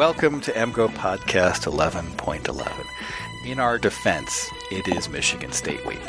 Welcome to MGO Podcast 11.11. In our defense, it is Michigan State Week.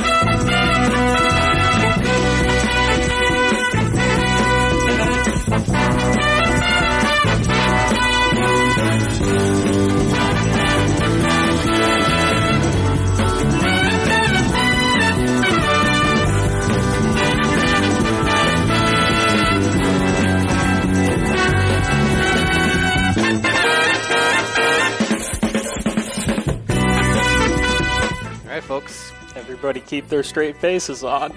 All right, folks. Everybody keep their straight faces on.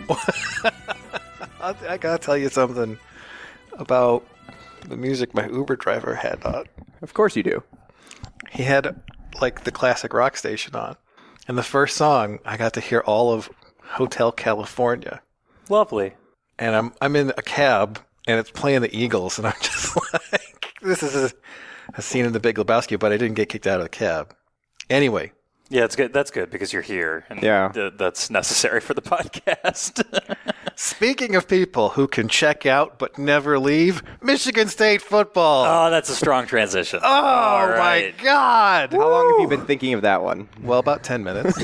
I gotta tell you something about the music my Uber driver had on. Of course you do. He had, like, the classic rock station on. And the first song, I got to hear all of Hotel California. Lovely. And I'm in a cab, and it's playing the Eagles, and I'm just like, this is a scene in The Big Lebowski, but I didn't get kicked out of the cab. Anyway. Yeah, it's good. That's good because you're here. And that's necessary for the podcast. Speaking of people who can check out but never leave, Michigan State football. Oh, that's a strong transition. Oh, my God. How long have you been thinking of that one? Well, about 10 minutes.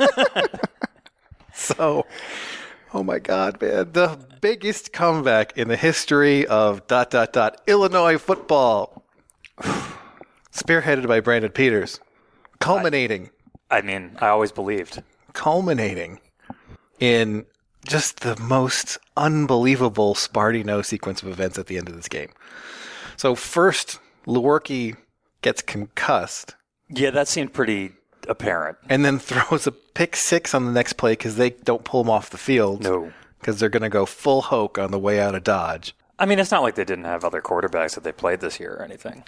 So, oh my God, man. The biggest comeback in the history of ... Illinois football. Spearheaded by Brandon Peters. Culminating I always believed. Culminating in just the most unbelievable Sparty-No sequence of events at the end of this game. So first, Lewerke gets concussed. Yeah, that seemed pretty apparent. And then throws a pick six on the next play because they don't pull him off the field. No. Because they're going to go full Hoke on the way out of Dodge. I mean, it's not like they didn't have other quarterbacks that they played this year or anything.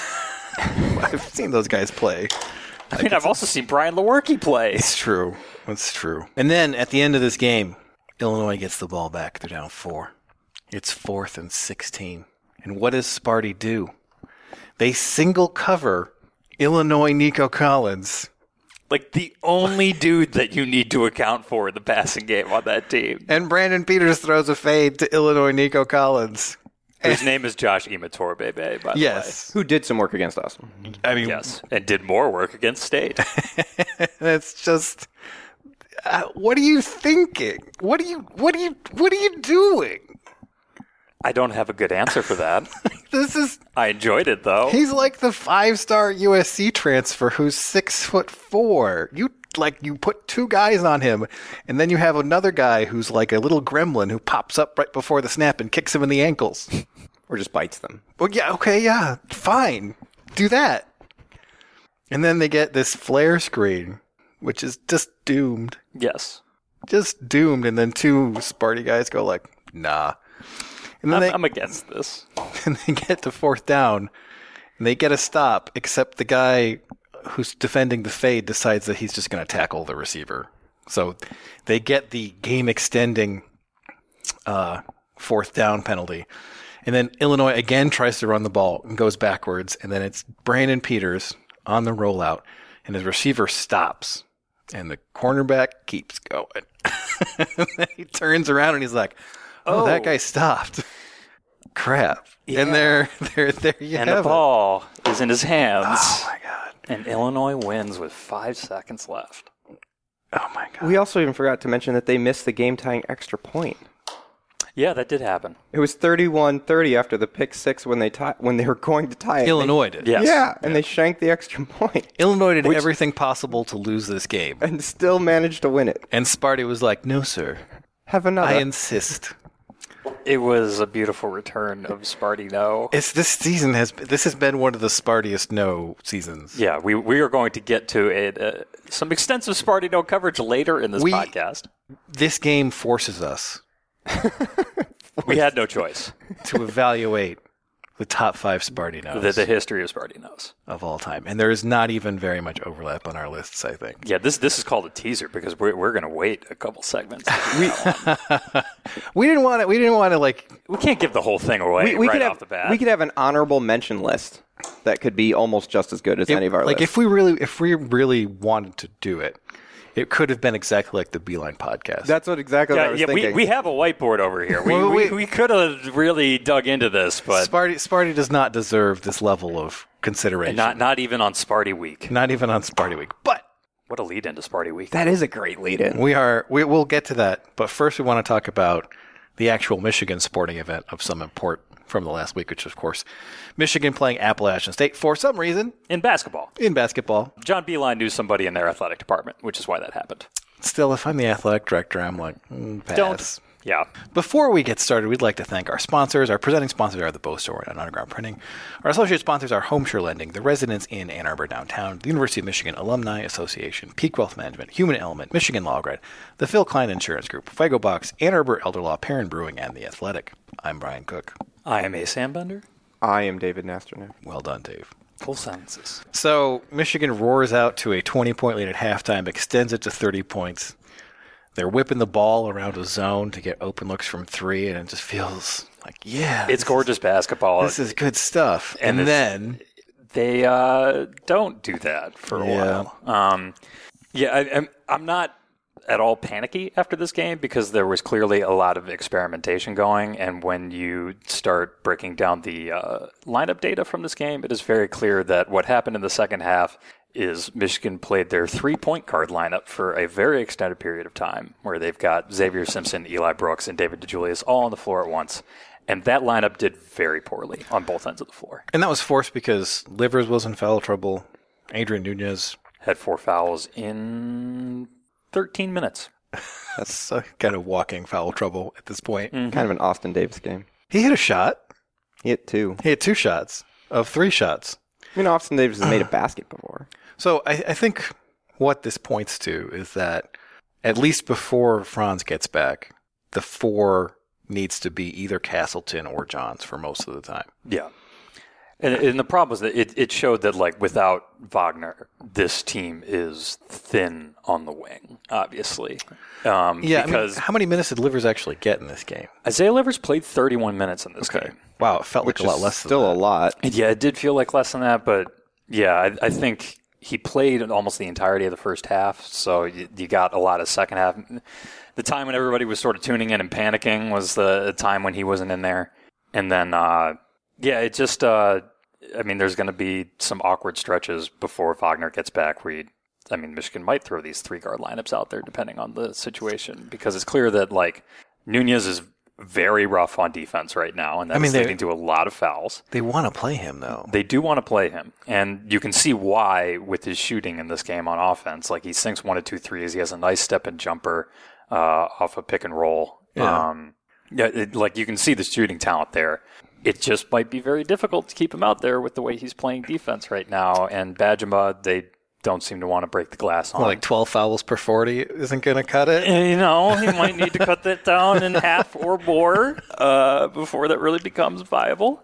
I've seen those guys play. I've also seen Brian Lewerke play. It's true. It's true. And then at the end of this game, Illinois gets the ball back. They're down 4. It's 4th and 16. And what does Sparty do? They single cover Illinois Nico Collins. Like the only dude that you need to account for in the passing game on that team. And Brandon Peters throws a fade to Illinois Nico Collins. Whose name is Josh Imatorbe, by the way. Who did some work against us. I mean, Yes, and did more work against State. it's just, what are you thinking? What are you doing? I don't have a good answer for that. I enjoyed it though. He's like the 5-star USC transfer who's 6'4". You put 2 guys on him, and then you have another guy who's like a little gremlin who pops up right before the snap and kicks him in the ankles. Or just bites them. Well, yeah, okay, yeah, fine. Do that. And then they get this flare screen, which is just doomed. Yes. Just doomed, and then 2 Sparty guys go like, nah. And then I'm against this. And they get to 4th down, and they get a stop, except the guy who's defending the fade decides that he's just going to tackle the receiver. So they get the game-extending 4th down penalty. And then Illinois again tries to run the ball and goes backwards, and then it's Brandon Peters on the rollout, and his receiver stops, and the cornerback keeps going. And then he turns around, and he's like, oh, that guy stopped. Crap. Yeah. And there you have it. And the ball is in his hands. Oh, my God. And Illinois wins with 5 seconds left. Oh, my God. We also even forgot to mention that they missed the game-tying extra point. Yeah, that did happen. It was 31-30 after the pick six when they were going to tie it. Illinois did. Yes. Yeah, and they shanked the extra point. Illinois did everything possible to lose this game. And still managed to win it. And Sparty was like, no, sir. Have another. I insist. It was a beautiful return of Sparty-No. This has been one of the Spartiest no seasons. Yeah, we are going to get to some extensive Sparty-No coverage later in this podcast. This game forces us. We had no choice to evaluate the top 5 Sparty-Nos. The history of Sparty-Nos. Of all time. And there is not even very much overlap on our lists, I think. Yeah, this is called a teaser because we're going to wait a couple segments. We didn't want to like... We can't give the whole thing away off the bat. We could have an honorable mention list that could be almost just as good as any of our lists. If we really wanted to do it, It could have been exactly like the Beeline podcast. That's what what I was thinking. We have a whiteboard over here. We could have really dug into this, but Sparty does not deserve this level of consideration. Not even on Sparty Week. Not even on Sparty Week. But what a lead into Sparty Week. That is a great lead-in. we'll get to that. But first, we want to talk about the actual Michigan sporting event of some import from the last week, which, of course, Michigan playing Appalachian State for some reason. In basketball. John Beilein knew somebody in their athletic department, which is why that happened. Still, if I'm the athletic director, I'm like, pass. Don't. Yeah. Before we get started, we'd like to thank our sponsors. Our presenting sponsors are the Bow Store and Underground Printing. Our associate sponsors are Homeshore Lending, the Residence Inn Ann Arbor Downtown, the University of Michigan Alumni Association, Peak Wealth Management, Human Element, Michigan Law Grad, the Phil Klein Insurance Group, Fuego Box, Ann Arbor Elder Law, Perrin Brewing, and The Athletic. I'm Brian Cook. I am a Sam Bender. I am David Nasternick. Well done, Dave. Full sentences. So Michigan roars out to a 20-point lead at halftime, extends it to 30 points. They're whipping the ball around a zone to get open looks from three, and it just feels like, it's gorgeous basketball. This is good stuff. And then they don't do that for a while. I'm not at all panicky after this game because there was clearly a lot of experimentation going, and when you start breaking down the lineup data from this game, it is very clear that what happened in the second half is Michigan played their three-point guard lineup for a very extended period of time, where they've got Xavier Simpson, Eli Brooks, and David DeJulius all on the floor at once. And that lineup did very poorly on both ends of the floor. And that was forced because Livers was in foul trouble. Adrian Nunez had 4 fouls in 13 minutes. That's kind of walking foul trouble at this point. Mm-hmm. Kind of an Austin Davis game. He hit a shot. He hit 2. He hit 2 shots of 3 shots. I mean, Austin Davis has made a basket before. So I think what this points to is that at least before Franz gets back, the 4 needs to be either Castleton or Johns for most of the time. Yeah. And the problem is that it showed that, like, without Wagner, this team is thin on the wing, obviously. Because how many minutes did Livers actually get in this game? Isaiah Livers played 31 minutes in this game. Wow, it felt like a lot less than that. Still a lot. Yeah, it did feel like less than that, but yeah, I think he played almost the entirety of the first half, so you got a lot of second half. The time when everybody was sort of tuning in and panicking was the time when he wasn't in there. And then, it just, there's going to be some awkward stretches before Wagner gets back where Michigan might throw these 3-guard lineups out there depending on the situation, because it's clear that, like, Nunez is very rough on defense right now, and that's leading to a lot of fouls. They want to play him, though. They do want to play him, and you can see why with his shooting in this game on offense. Like, he sinks 1 to 2 threes. He has a nice step-in jumper off a pick and roll. Yeah. You can see the shooting talent there. It just might be very difficult to keep him out there with the way he's playing defense right now, and Bajema, they don't seem to want to break the glass on. Well, like 12 fouls per 40 isn't going to cut it? He might need to cut that down in half or more before that really becomes viable.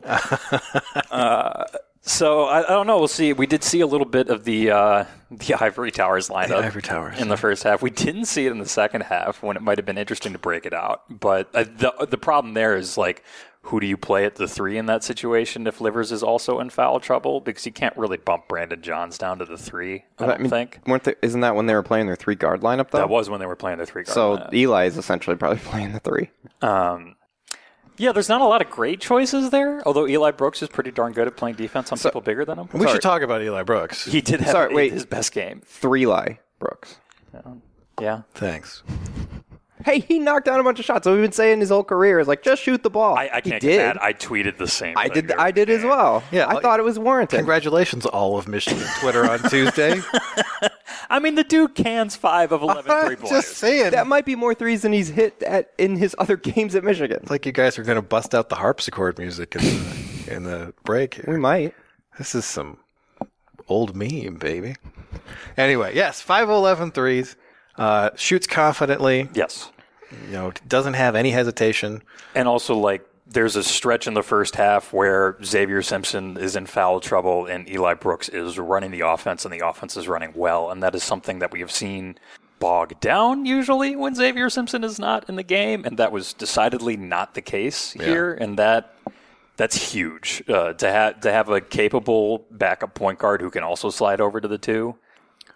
So I don't know. We'll see. We did see a little bit of the Ivory Towers lineup in the first half. We didn't see it in the second half when it might have been interesting to break it out. But the problem there is, like, who do you play at the 3 in that situation if Livers is also in foul trouble? Because you can't really bump Brandon Johns down to the 3, I don't think. Isn't that when they were playing their 3-guard lineup, though? That was when they were playing their 3-guard lineup. So Eli is essentially probably playing the 3. There's not a lot of great choices there, although Eli Brooks is pretty darn good at playing defense on people bigger than him. We should talk about Eli Brooks. He did have his best game. 3-Eli Brooks. Yeah. Thanks. Hey, he knocked down a bunch of shots. So we've been saying his whole career is like, just shoot the ball. I can't get mad. I tweeted the same thing. I did as well. Yeah, I thought it was warranted. Congratulations, all of Michigan Twitter on Tuesday. The dude cans 5 of 11 3-pointers. Just saying. That might be more threes than he's hit in his other games at Michigan. It's like you guys are going to bust out the harpsichord music in the break here. We might. This is some old meme, baby. Anyway, yes, 5 of 11 threes. Shoots confidently. Yes. Doesn't have any hesitation. And also, like, there's a stretch in the first half where Xavier Simpson is in foul trouble and Eli Brooks is running the offense, and the offense is running well. And that is something that we have seen bog down usually when Xavier Simpson is not in the game. And that was decidedly not the case here. And that's huge to have a capable backup point guard who can also slide over to the 2.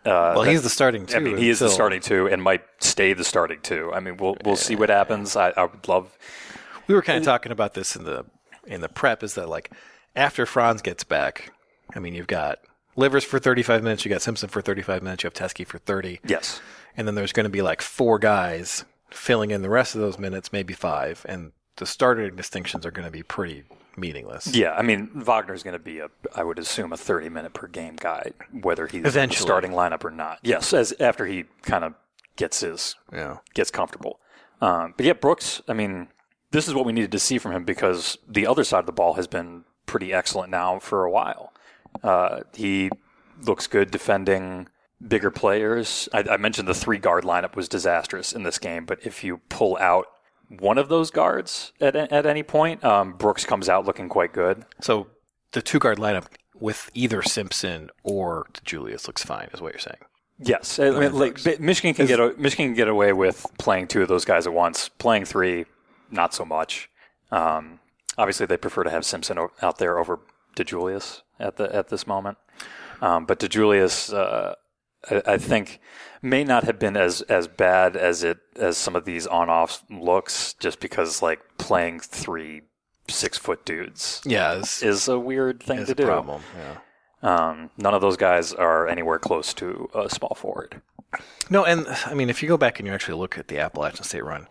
Well, he's the starting two. I mean, he is the starting two and might stay the starting two. I mean, we'll see what happens. I would love. We were kind of talking about this in the prep. Is that like after Franz gets back? I mean, you've got Livers for 35 minutes. You got Simpson for 35 minutes. You have Teskey for 30. Yes. And then there's going to be like 4 guys filling in the rest of those minutes, maybe 5, and the starting distinctions are going to be pretty meaningless. Yeah, I mean, Wagner's going to be I would assume, a 30-minute per game guy, whether he's in the starting lineup or not. Yes, after he kind of gets comfortable. But yeah, Brooks, I mean, this is what we needed to see from him because the other side of the ball has been pretty excellent now for a while. He looks good defending bigger players. I mentioned the 3-guard lineup was disastrous in this game, but if you pull out one of those guards at any point, Brooks comes out looking quite good. So the 2-guard lineup with either Simpson or Julius looks fine, is what you're saying. Yes, I mean, like, Michigan can get away with playing 2 of those guys at once. Playing 3, not so much. Obviously, they prefer to have Simpson out there over DeJulius at this moment. But DeJulius, I think, may not have been as bad as some of these on-off looks, just because like playing 3 6-foot dudes is a weird thing to do. It's a problem. Yeah. None of those guys are anywhere close to a small forward. No, and I mean, if you go back and you actually look at the Appalachian State run,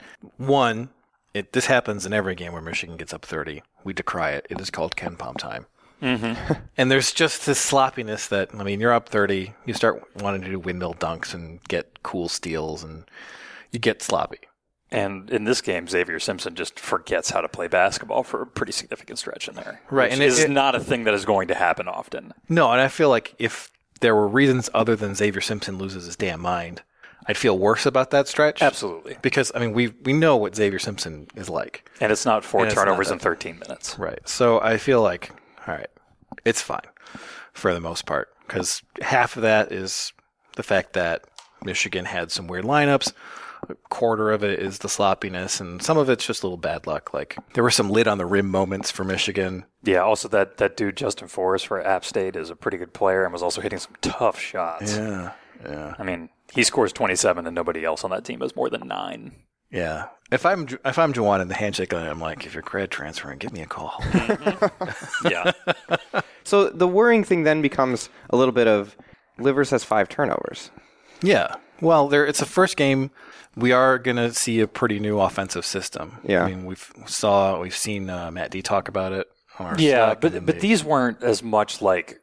this happens in every game where Michigan gets up 30. We decry it. It is called Ken Palm time. Mm-hmm. And there's just this sloppiness that, I mean, you're up 30, you start wanting to do windmill dunks and get cool steals, and you get sloppy. And in this game, Xavier Simpson just forgets how to play basketball for a pretty significant stretch in there. Right. And it's not a thing that is going to happen often. No, and I feel like if there were reasons other than Xavier Simpson loses his damn mind, I'd feel worse about that stretch. Absolutely. Because, I mean, we know what Xavier Simpson is like. And it's not 4 turnovers in 13 minutes. Right. So I feel like, all right, it's fine for the most part, because half of that is the fact that Michigan had some weird lineups. A quarter of it is the sloppiness, and some of it's just a little bad luck. Like, there were some lid on the rim moments for Michigan. Yeah, also that dude Justin Forrest for App State is a pretty good player and was also hitting some tough shots. Yeah. I mean, he scores 27 and nobody else on that team has more than 9. Yeah. If I'm Juwan in the handshake line, I'm like, if you're grad transferring, give me a call. Mm-hmm. Yeah. So the worrying thing then becomes a little bit of Livers has 5 turnovers. Yeah. Well, it's the first game. We are going to see a pretty new offensive system. Yeah. I mean, we've seen Matt D talk about it on our Slack, Slack, but these weren't as much like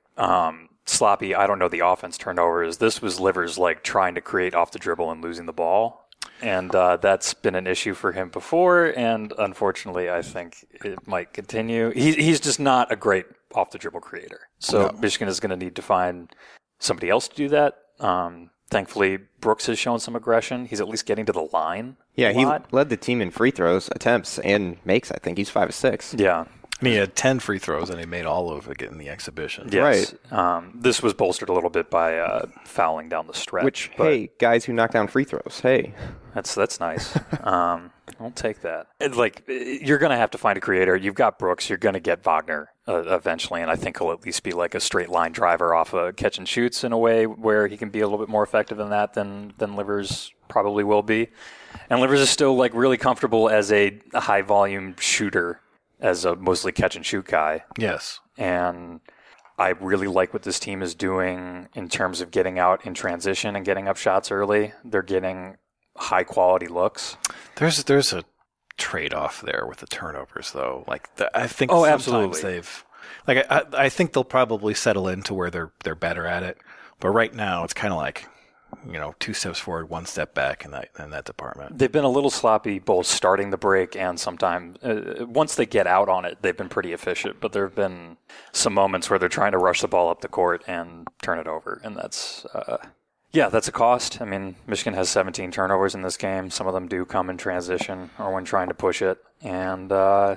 sloppy, I don't know, the offense turnovers. This was Livers like trying to create off the dribble and losing the ball. And that's been an issue for him before, and unfortunately, I think it might continue. He's just not a great off-the-dribble creator. So no. Michigan is going to need to find somebody else to do that. Thankfully, Brooks has shown some aggression. He's at least getting to the line. Yeah, he led the team in free throws, attempts, and makes, I think. He's 5 of 6. Yeah. I mean, he had 10 free throws, and he made all of it in the exhibition. Yes. Right. This was bolstered a little bit by fouling down the stretch. Which, hey, guys who knock down free throws, hey. That's nice. I'll take that. You're going to have to find a creator. You've got Brooks. You're going to get Wagner eventually, and I think he'll at least be like a straight line driver off a catch and shoots in a way where he can be a little bit more effective than that than Livers probably will be. And Livers is still like really comfortable as a high volume shooter, as a mostly catch and shoot guy. Yes. And I really like what this team is doing in terms of getting out in transition and getting up shots early. They're getting high quality looks. There's a trade-off there with the turnovers, though. I think sometimes they've I think they'll probably settle into where they're better at it. But right now it's kind of like, 2 steps forward, 1 step back in that department. They've been a little sloppy both starting the break and sometimes once they get out on it, they've been pretty efficient. But there have been some moments where they're trying to rush the ball up the court and turn it over, and that's that's a cost. I mean, Michigan has 17 turnovers in this game. Some of them do come in transition or when trying to push it, and but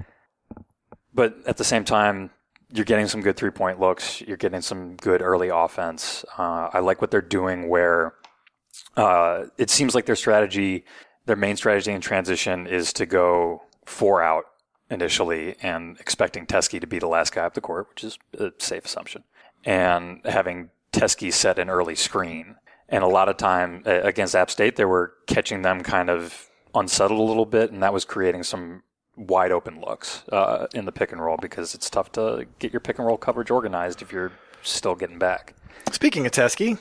at the same time, you're getting some good 3-point looks. You're getting some good early offense. I like what they're doing where it seems like their main strategy in transition is to go 4 out initially and expecting Teskey to be the last guy up the court, which is a safe assumption. And having Teskey set an early screen. And a lot of time against App State, they were catching them kind of unsettled a little bit, and that was creating some wide open looks in the pick and roll, because it's tough to get your pick and roll coverage organized if you're still getting back. Speaking of Teskey.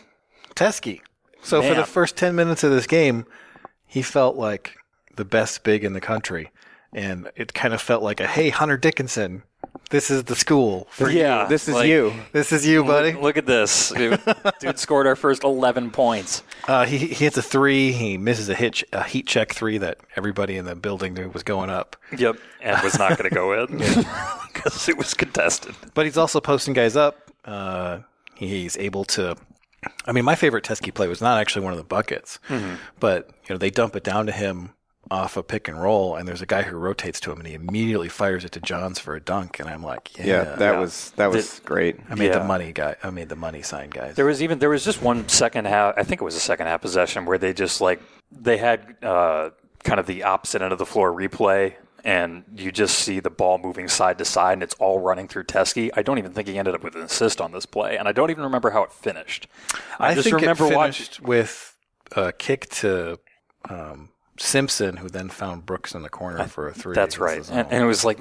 So for the first 10 minutes of this game, he felt like the best big in the country. And it kind of felt like hey, Hunter Dickinson, this is the school for you. This is you. This is you, buddy. Look at this. Dude scored our first 11 points. He hits a 3. He misses a heat check 3 that everybody in the building knew was going up. Yep. And was not going to go in because it was contested. But he's also posting guys up. He's able to... I mean, my favorite Teskey play was not actually one of the buckets, but they dump it down to him off a pick and roll, and there's a guy who rotates to him, and he immediately fires it to Johns for a dunk, and I'm like, that was great. I made the money guy. I made the money sign, guys. There was just one second half. I think it was a second half possession where they just they had kind of the opposite end of the floor replay, and you just see the ball moving side to side, and it's all running through Teskey. I don't even think he ended up with an assist on this play, and I don't even remember how it finished. I just remember it finished with a kick to Simpson, who then found Brooks in the corner for a 3. That's right. And it was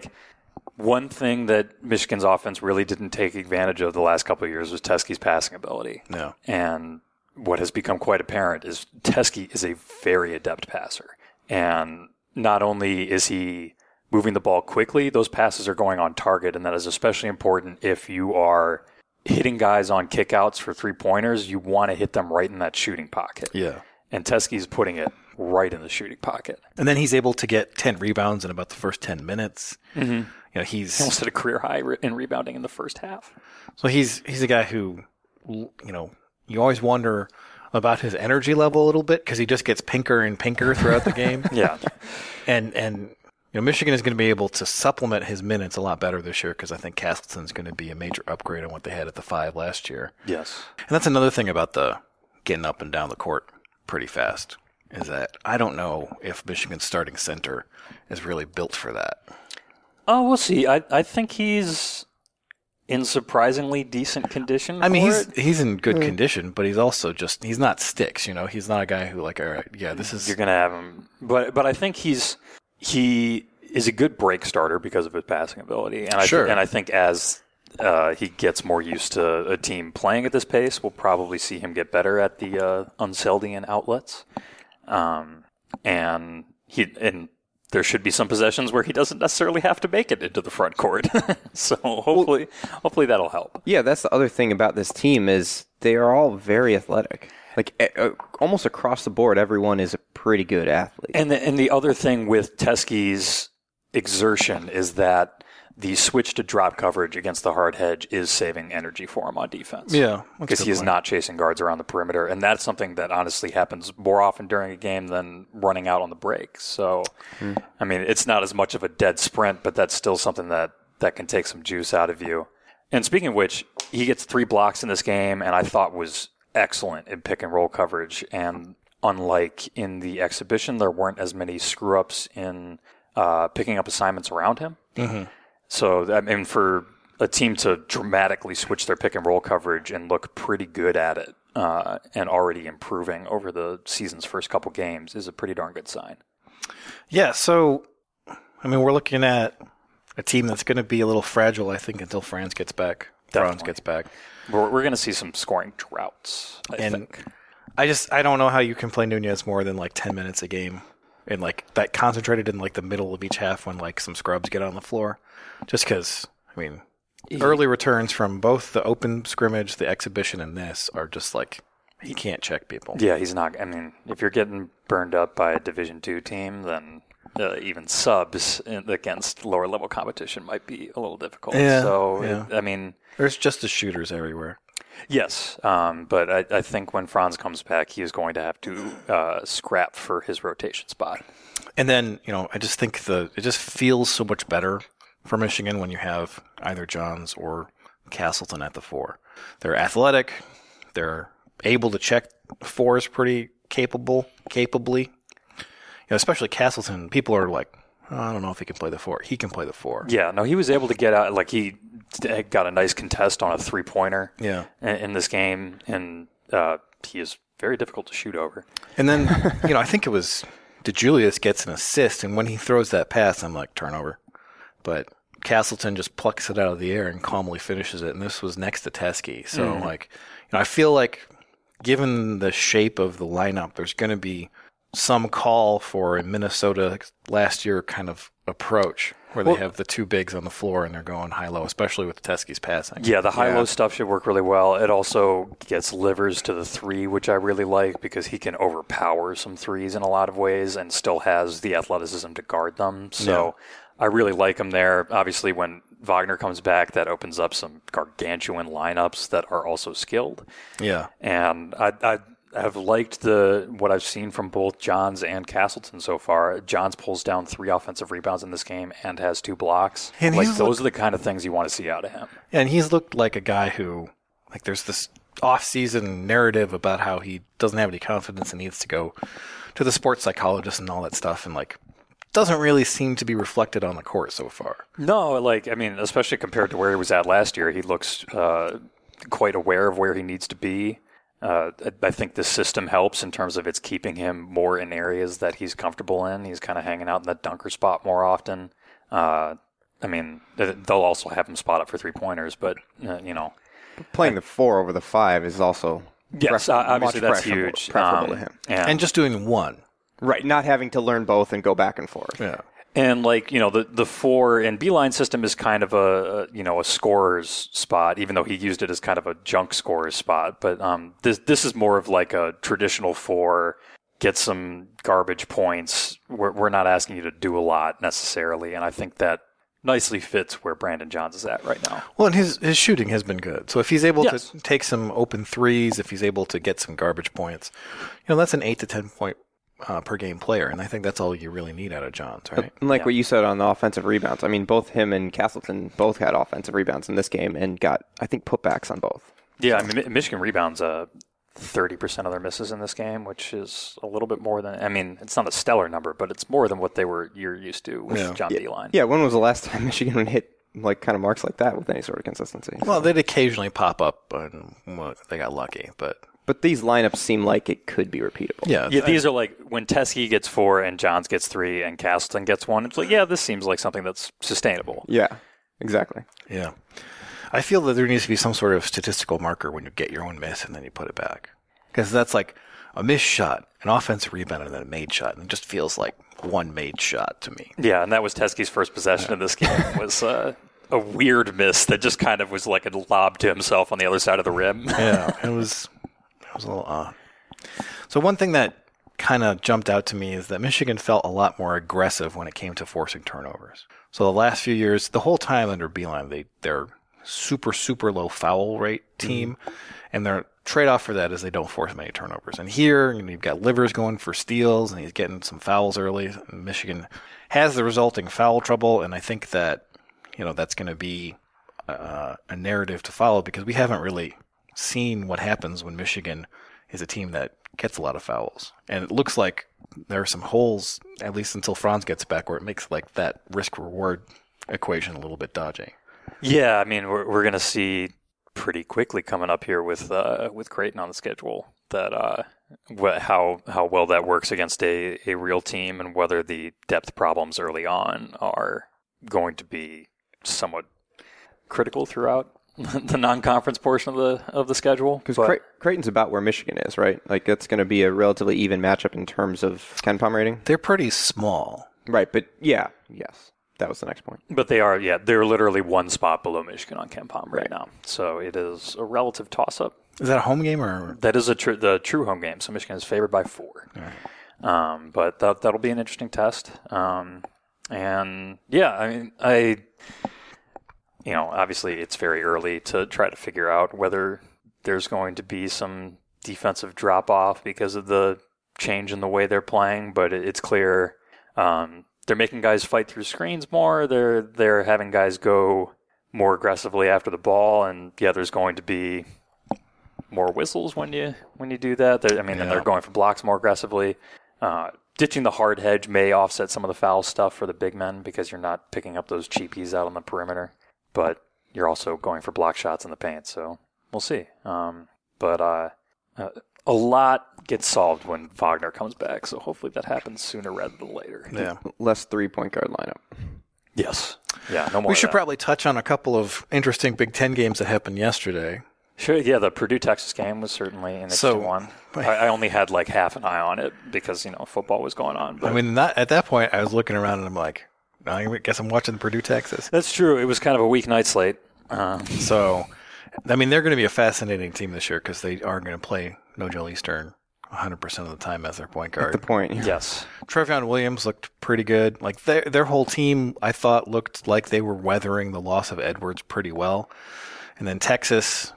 one thing that Michigan's offense really didn't take advantage of the last couple of years was Teskey's passing ability. No. And what has become quite apparent is Teskey is a very adept passer. And not only is he moving the ball quickly, those passes are going on target, and that is especially important if you are hitting guys on kickouts for 3-pointers. You want to hit them right in that shooting pocket. Yeah. And Teskey's putting it right in the shooting pocket. And then he's able to get 10 rebounds in about the first 10 minutes. Mm-hmm. He almost had a career high in rebounding in the first half. So he's a guy who, you always wonder about his energy level a little bit, because he just gets pinker and pinker throughout the game. Yeah. And Michigan is going to be able to supplement his minutes a lot better this year, because I think Castleton's going to be a major upgrade on what they had at the 5 last year. Yes. And that's another thing about the getting up and down the court pretty fast, is that I don't know if Michigan's starting center is really built for that. Oh, we'll see. I think he's in surprisingly decent condition. I mean, he's in good condition, but he's also he's not sticks, He's not a guy who all right, this is... You're going to have him. But I think he is a good break starter because of his passing ability. And I think as he gets more used to a team playing at this pace, we'll probably see him get better at the Unseldian outlets. And there should be some possessions where he doesn't necessarily have to make it into the front court. So hopefully that'll help. Yeah, that's the other thing about this team is they are all very athletic. Almost across the board, everyone is a pretty good athlete. And the other thing with Teskey's exertion is that the switch to drop coverage against the hard hedge is saving energy for him on defense. Yeah. Because he is not chasing guards around the perimeter. And that's something that honestly happens more often during a game than running out on the break. So, I mean, it's not as much of a dead sprint, but that's still something that can take some juice out of you. And speaking of which, he gets 3 blocks in this game, and I thought was excellent in pick and roll coverage. And unlike in the exhibition, there weren't as many screw-ups in picking up assignments around him. Mm-hmm. So, I mean, for a team to dramatically switch their pick and roll coverage and look pretty good at it and already improving over the season's first couple games is a pretty darn good sign. Yeah, so, I mean, we're looking at a team that's going to be a little fragile, I think, until Franz gets back. Definitely. Franz gets back. We're going to see some scoring droughts, I think. I don't know how you can play Nunez more than 10 minutes a game. And that concentrated in the middle of each half when some scrubs get on the floor. Just because, I mean, early returns from both the open scrimmage, the exhibition, and this are just he can't check people. Yeah, he's not. I mean, if you're getting burned up by a Division II team, then even subs against lower level competition might be a little difficult. Yeah, so, I mean, there's just the shooters everywhere. Yes, but I think when Franz comes back, he is going to have to scrap for his rotation spot. And then, I just think it just feels so much better for Michigan when you have either Johns or Castleton at the 4. They're athletic. They're able to check 4s pretty capably. Especially Castleton. People are I don't know if he can play the 4. He can play the 4. Yeah, no, he was able to get out. Like, he got a nice contest on a 3-pointer in this game, and he is very difficult to shoot over. And then, I think it was DeJulius gets an assist, and when he throws that pass, I'm like, turnover. But Castleton just plucks it out of the air and calmly finishes it, and this was next to Teskey. So, I feel like given the shape of the lineup, there's going to be some call for a Minnesota last year kind of approach where they have the 2 bigs on the floor and they're going high-low, especially with Teskey's passing. Yeah, the high-low stuff should work really well. It also gets Livers to the 3, which I really like because he can overpower some threes in a lot of ways and still has the athleticism to guard them. So I really like him there. Obviously, when Wagner comes back, that opens up some gargantuan lineups that are also skilled. Yeah. And I have liked what I've seen from both Johns and Castleton so far. Johns pulls down 3 offensive rebounds in this game and has 2 blocks. And those are the kind of things you want to see out of him. And he's looked like a guy who, there's this off-season narrative about how he doesn't have any confidence and needs to go to the sports psychologist and all that stuff, and doesn't really seem to be reflected on the court so far. No, especially compared to where he was at last year, he looks quite aware of where he needs to be. I think the system helps in terms of it's keeping him more in areas that he's comfortable in. He's kind of hanging out in that dunker spot more often. They'll also have him spot up for 3-pointers, but, Playing the 4 over the 5 is also obviously that's huge. Preferable to him. And just doing 1. Right, not having to learn both and go back and forth. Yeah. And the 4 and Beeline system is kind of a scorer's spot, even though he used it as kind of a junk scorer's spot. But this is more of like a traditional 4, get some garbage points. We're not asking you to do a lot necessarily, and I think that nicely fits where Brandon Johns is at right now. Well, and his shooting has been good. So if he's able to take some open threes, if he's able to get some garbage points, that's an 8 to 10 point per game player, and I think that's all you really need out of Johns, right? But what you said on the offensive rebounds, both him and Castleton both had offensive rebounds in this game and got, I think, putbacks on both. Yeah, Michigan rebounds 30% of their misses in this game, which is a little bit more than, it's not a stellar number, but it's more than what you're used to with John Beilein. Yeah, when was the last time Michigan would hit kind of marks like that with any sort of consistency? Well, they'd occasionally pop up, and they got lucky, But these lineups seem like it could be repeatable. Yeah, these are like when Teskey gets 4 and Johns gets 3 and Castleton gets 1. It's like, this seems like something that's sustainable. Yeah, exactly. Yeah. I feel that there needs to be some sort of statistical marker when you get your own miss and then you put it back. Because that's like a missed shot, an offensive rebound, and then a made shot. And it just feels like one made shot to me. Yeah, and that was Teskey's first possession of this game. Was a weird miss that just kind of was like a lob to himself on the other side of the rim. Yeah, it was a little odd. So one thing that kind of jumped out to me is that Michigan felt a lot more aggressive when it came to forcing turnovers. So the last few years, the whole time under Beilein, they're super, super low foul rate team, and their trade-off for that is they don't force many turnovers. And here, you've got Livers going for steals, and he's getting some fouls early. Michigan has the resulting foul trouble, and I think that that's going to be a narrative to follow because we haven't really seen what happens when Michigan is a team that gets a lot of fouls. And it looks like there are some holes, at least until Franz gets back, where it makes that risk-reward equation a little bit dodgy. Yeah, we're going to see pretty quickly coming up here with Creighton on the schedule that how well that works against a real team and whether the depth problems early on are going to be somewhat critical throughout the non-conference portion of the schedule. Because Creighton's about where Michigan is, right? That's going to be a relatively even matchup in terms of KenPom rating. They're pretty small. Right, but yes. That was the next point. But they're literally one spot below Michigan on KenPom right now. So it is a relative toss-up. Is that a home game or? That is the true home game. So Michigan is favored by 4. Right. But that'll be an interesting test. Obviously it's very early to try to figure out whether there's going to be some defensive drop-off because of the change in the way they're playing. But it's clear they're making guys fight through screens more. They're having guys go more aggressively after the ball, and there's going to be more whistles when you do that. They're going for blocks more aggressively. ditching the hard hedge may offset some of the foul stuff for the big men because you're not picking up those cheapies out on the perimeter, but you're also going for block shots in the paint, so we'll see. But a lot gets solved when Wagner comes back, so hopefully that happens sooner rather than later. Yeah. Less 3-point guard lineup. Yes. Yeah, no more We of should that. probably touch on a couple of interesting Big Ten games that happened yesterday. Sure, yeah, the Purdue-Texas game was certainly an interesting one. I only had like half an eye on it because, football was going on. But I mean, at that point, I was looking around and I'm like, I guess I'm watching Purdue, Texas. that's true. It was kind of a weeknight slate. So, I mean, they're going to be a fascinating team this year because they are going to play Nojel Eastern 100% of the time as their point guard. At the point. Yeah. Yes. Trevion Williams looked pretty good. Like their whole team, I thought, looked like they were weathering the loss of Edwards pretty well. And then Texas,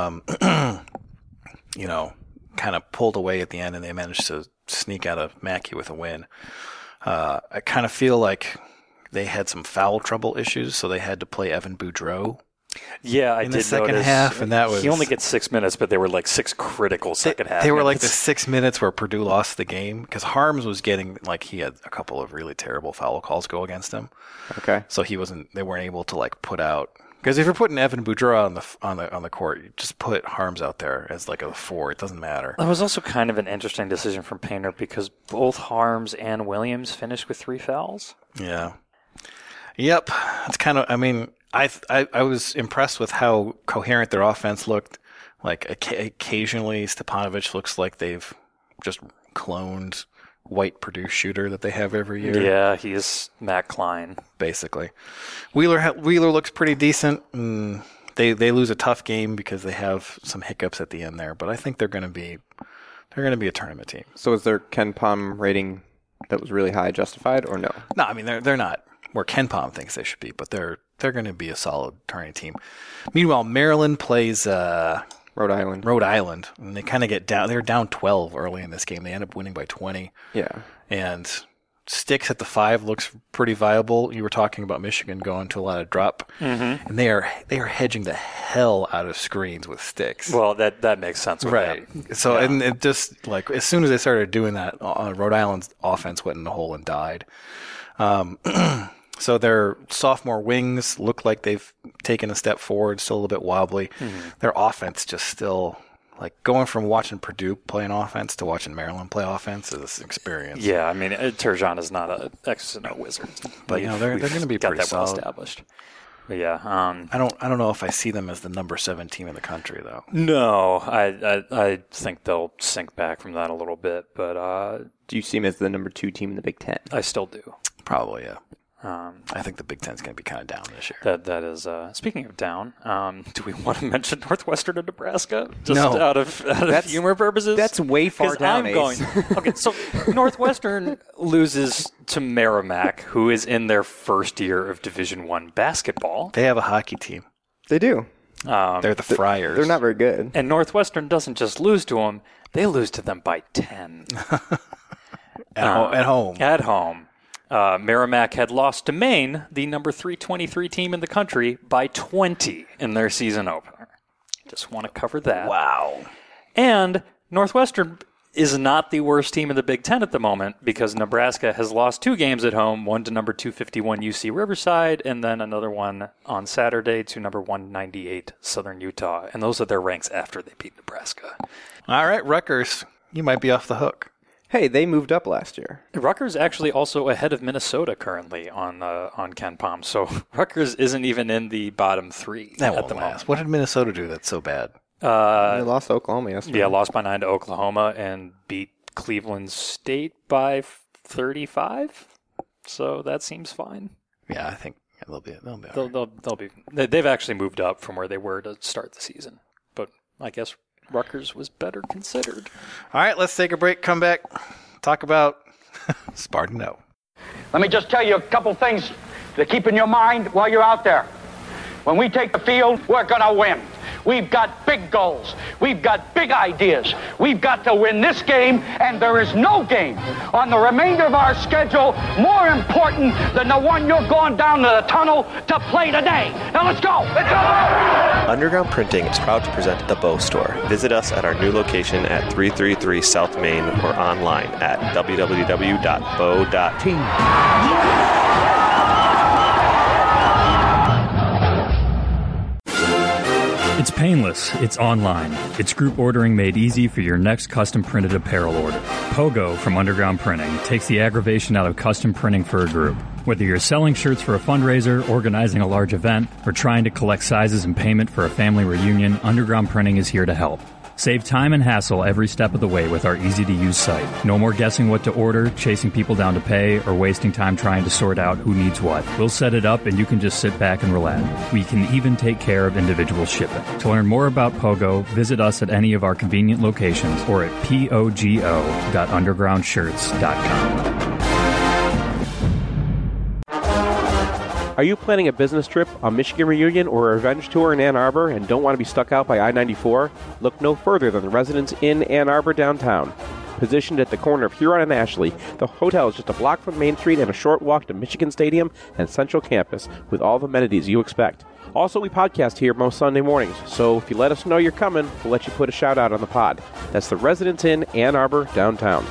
kind of pulled away at the end, and they managed to sneak out of Mackey with a win. I kind of feel like they had some foul trouble issues, so they had to play Evan Boudreau Yeah, I in did the second notice. half, and that was He only gets 6 minutes, but they were like 6 critical second half They were like the minutes. 6 minutes where Purdue lost the game because Harms was getting he had a couple of really terrible foul calls go against him, Okay. so they weren't able to put out. Because if you're putting Evan Boudreau on the court, you just put Harms out there as a 4. It doesn't matter. That was also kind of an interesting decision from Painter because both Harms and Williams finished with 3 fouls. Yeah. Yep. It's kind of. I mean, I was impressed with how coherent their offense looked. Occasionally, Stepanovic looks like they've just cloned white Purdue shooter that they have every year. Yeah, he is Matt Klein. Basically, Wheeler looks pretty decent. They lose a tough game because they have some hiccups at the end there, but I think they're going to be a tournament team. So is their Ken Pom rating that was really high justified or no? No, I mean they're not where Ken Pom thinks they should be, but they're going to be a solid tournament team. Meanwhile, Maryland plays Rhode Island. Rhode Island, and they kind of get down. They're down 12 early in this game. They end up winning by 20. Yeah. And Sticks at the 5 looks pretty viable. You were talking about Michigan going to a lot of drop, and they are hedging the hell out of screens with Sticks. Well, that makes sense with Right. him. So, Yeah. and it just as soon as they started doing that, Rhode Island's offense went in the hole and died. So their sophomore wings look like they've taken a step forward, still a little bit wobbly. Their offense just still going from watching Purdue play an offense to watching Maryland play offense is an experience. Yeah, I mean, Turgeon is not an X and O wizard. But, they're going to be got pretty that well solid. established. But yeah, I don't know if I see them as the number 7 team in the country though. no, I think they'll sink back from that a little bit, but Do you see them as the number 2 team in the Big Ten? I still do. Probably, yeah. I think the Big Ten's going to be kind of down this year. That is. Speaking of down, do we want to mention Northwestern and Nebraska? Just No. out of humor purposes. That's way far 'Cause down, I'm going. Ace. Okay, so Northwestern loses to Merrimack, who is in their first year of Division I basketball, They have a hockey team. They do. They're the Friars. They're not very good. and Northwestern doesn't just lose to them; they lose to them by 10 at home. at home. Merrimack had lost to Maine, the number 323 team in the country, by 20 in their season opener. Just want to cover that. Wow. And Northwestern is not the worst team in the Big Ten at the moment because Nebraska has lost 2 games at home, one to number 251 UC Riverside, and then another one on Saturday to number 198 Southern Utah. And those are their ranks after they beat Nebraska. All right, Rutgers, you might be off the hook. Hey, they moved up last year. Rutgers actually also ahead of Minnesota currently on Ken Pom. So Rutgers isn't even in the bottom 3 That at won't the last. moment. What did Minnesota do that's so bad? They lost to Oklahoma yesterday. Yeah, lost by 9 to Oklahoma and beat Cleveland State by 35. So that seems fine. Yeah, I think they'll be all right. They'll be. They've actually moved up from where they were to start the season, but I guess Rutgers was better considered. All right, let's take a break. Come back. Talk about Spartano. Let me just tell you a couple things to keep in your mind while you're out there. When we take the field, we're going to win. We've got big goals. We've got big ideas. We've got to win this game, and there is no game on the remainder of our schedule more important than the one you're going down to the tunnel to play today. Now let's go. Let's go. Underground Printing is proud to present The Bow Store. Visit us at our new location at 333 South Main or online at www.bow.team. It's painless, it's online, it's group ordering made easy for your next custom printed apparel order. Pogo from Underground Printing takes the aggravation out of custom printing for a group. Whether you're selling shirts for a fundraiser, organizing a large event, or trying to collect sizes and payment for a family reunion, Underground Printing is here to help. Save time and hassle every step of the way with our easy-to-use site. No more guessing what to order, chasing people down to pay, or wasting time trying to sort out who needs what. We'll set it up and you can just sit back and relax. We can even take care of individual shipping. To learn more about Pogo, visit us at any of our convenient locations or at pogo.undergroundshirts.com. Are you planning a business trip, a Michigan reunion, or a revenge tour in Ann Arbor and don't want to be stuck out by I-94? Look no further than the Residence Inn Ann Arbor downtown. Positioned at the corner of Huron and Ashley, the hotel is just a block from Main Street and a short walk to Michigan Stadium and Central Campus with all the amenities you expect. Also, we podcast here most Sunday mornings, so if you let us know you're coming, we'll let you put a shout out on the pod. That's the Residence Inn Ann Arbor downtown.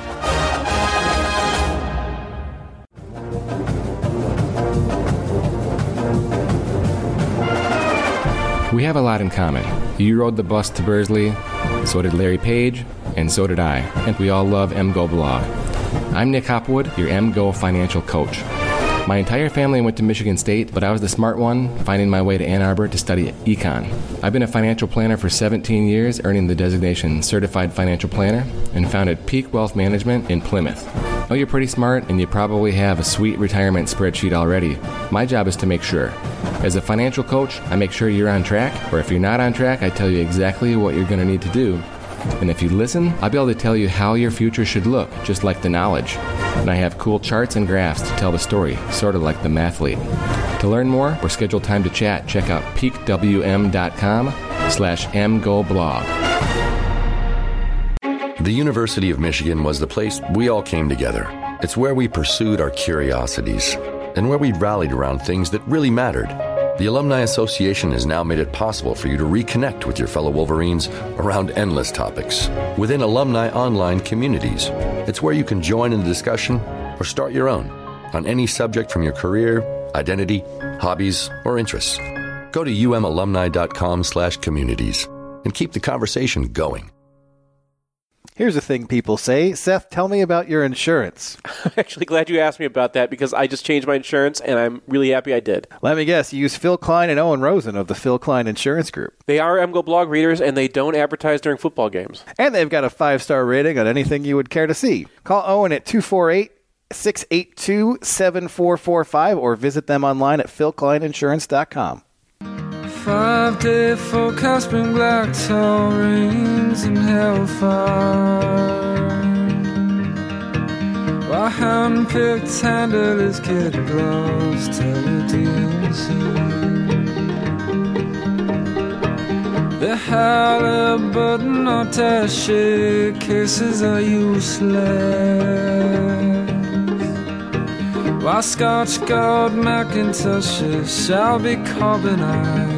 We have a lot in common. You rode the bus to Bursley, so did Larry Page, and so did I. And we all love MGO Blog. I'm Nick Hopwood, your MGO financial coach. My entire family went to Michigan State, but I was the smart one, finding my way to Ann Arbor to study econ. I've been a financial planner for 17 years, earning the designation Certified Financial Planner, and founded Peak Wealth Management in Plymouth. Oh, you're pretty smart, and you probably have a sweet retirement spreadsheet already. My job is to make sure. As a financial coach, I make sure you're on track, or if you're not on track, I tell you exactly what you're going to need to do. And if you listen, I'll be able to tell you how your future should look, just like the knowledge. And I have cool charts and graphs to tell the story, sort of like the mathlete. To learn more or schedule time to chat, check out peakwm.com/mgoblog. The University of Michigan was the place we all came together. It's where we pursued our curiosities and where we rallied around things that really mattered. The Alumni Association has now made it possible for you to reconnect with your fellow Wolverines around endless topics within alumni online communities. It's where you can join in the discussion or start your own on any subject from your career, identity, hobbies, or interests. Go to umalumni.com/communities and keep the conversation going. Here's a thing people say. Seth, tell me about your insurance. I'm actually glad you asked me about that because I just changed my insurance and I'm really happy I did. Let me guess, you use Phil Klein and Owen Rosen of the Phil Klein Insurance Group. They are MGO Blog readers and they don't advertise during football games. And they've got a 5-star rating on anything you would care to see. Call Owen at 248-682-7445 or visit them online at philkleininsurance.com. 5-day forecast bring black tall rains and hellfire. While hand-picked handlers kid gloves tell the DNC. The Halliburton attaché cases are useless. While Scotch Guard Macintoshes shall be carbonized.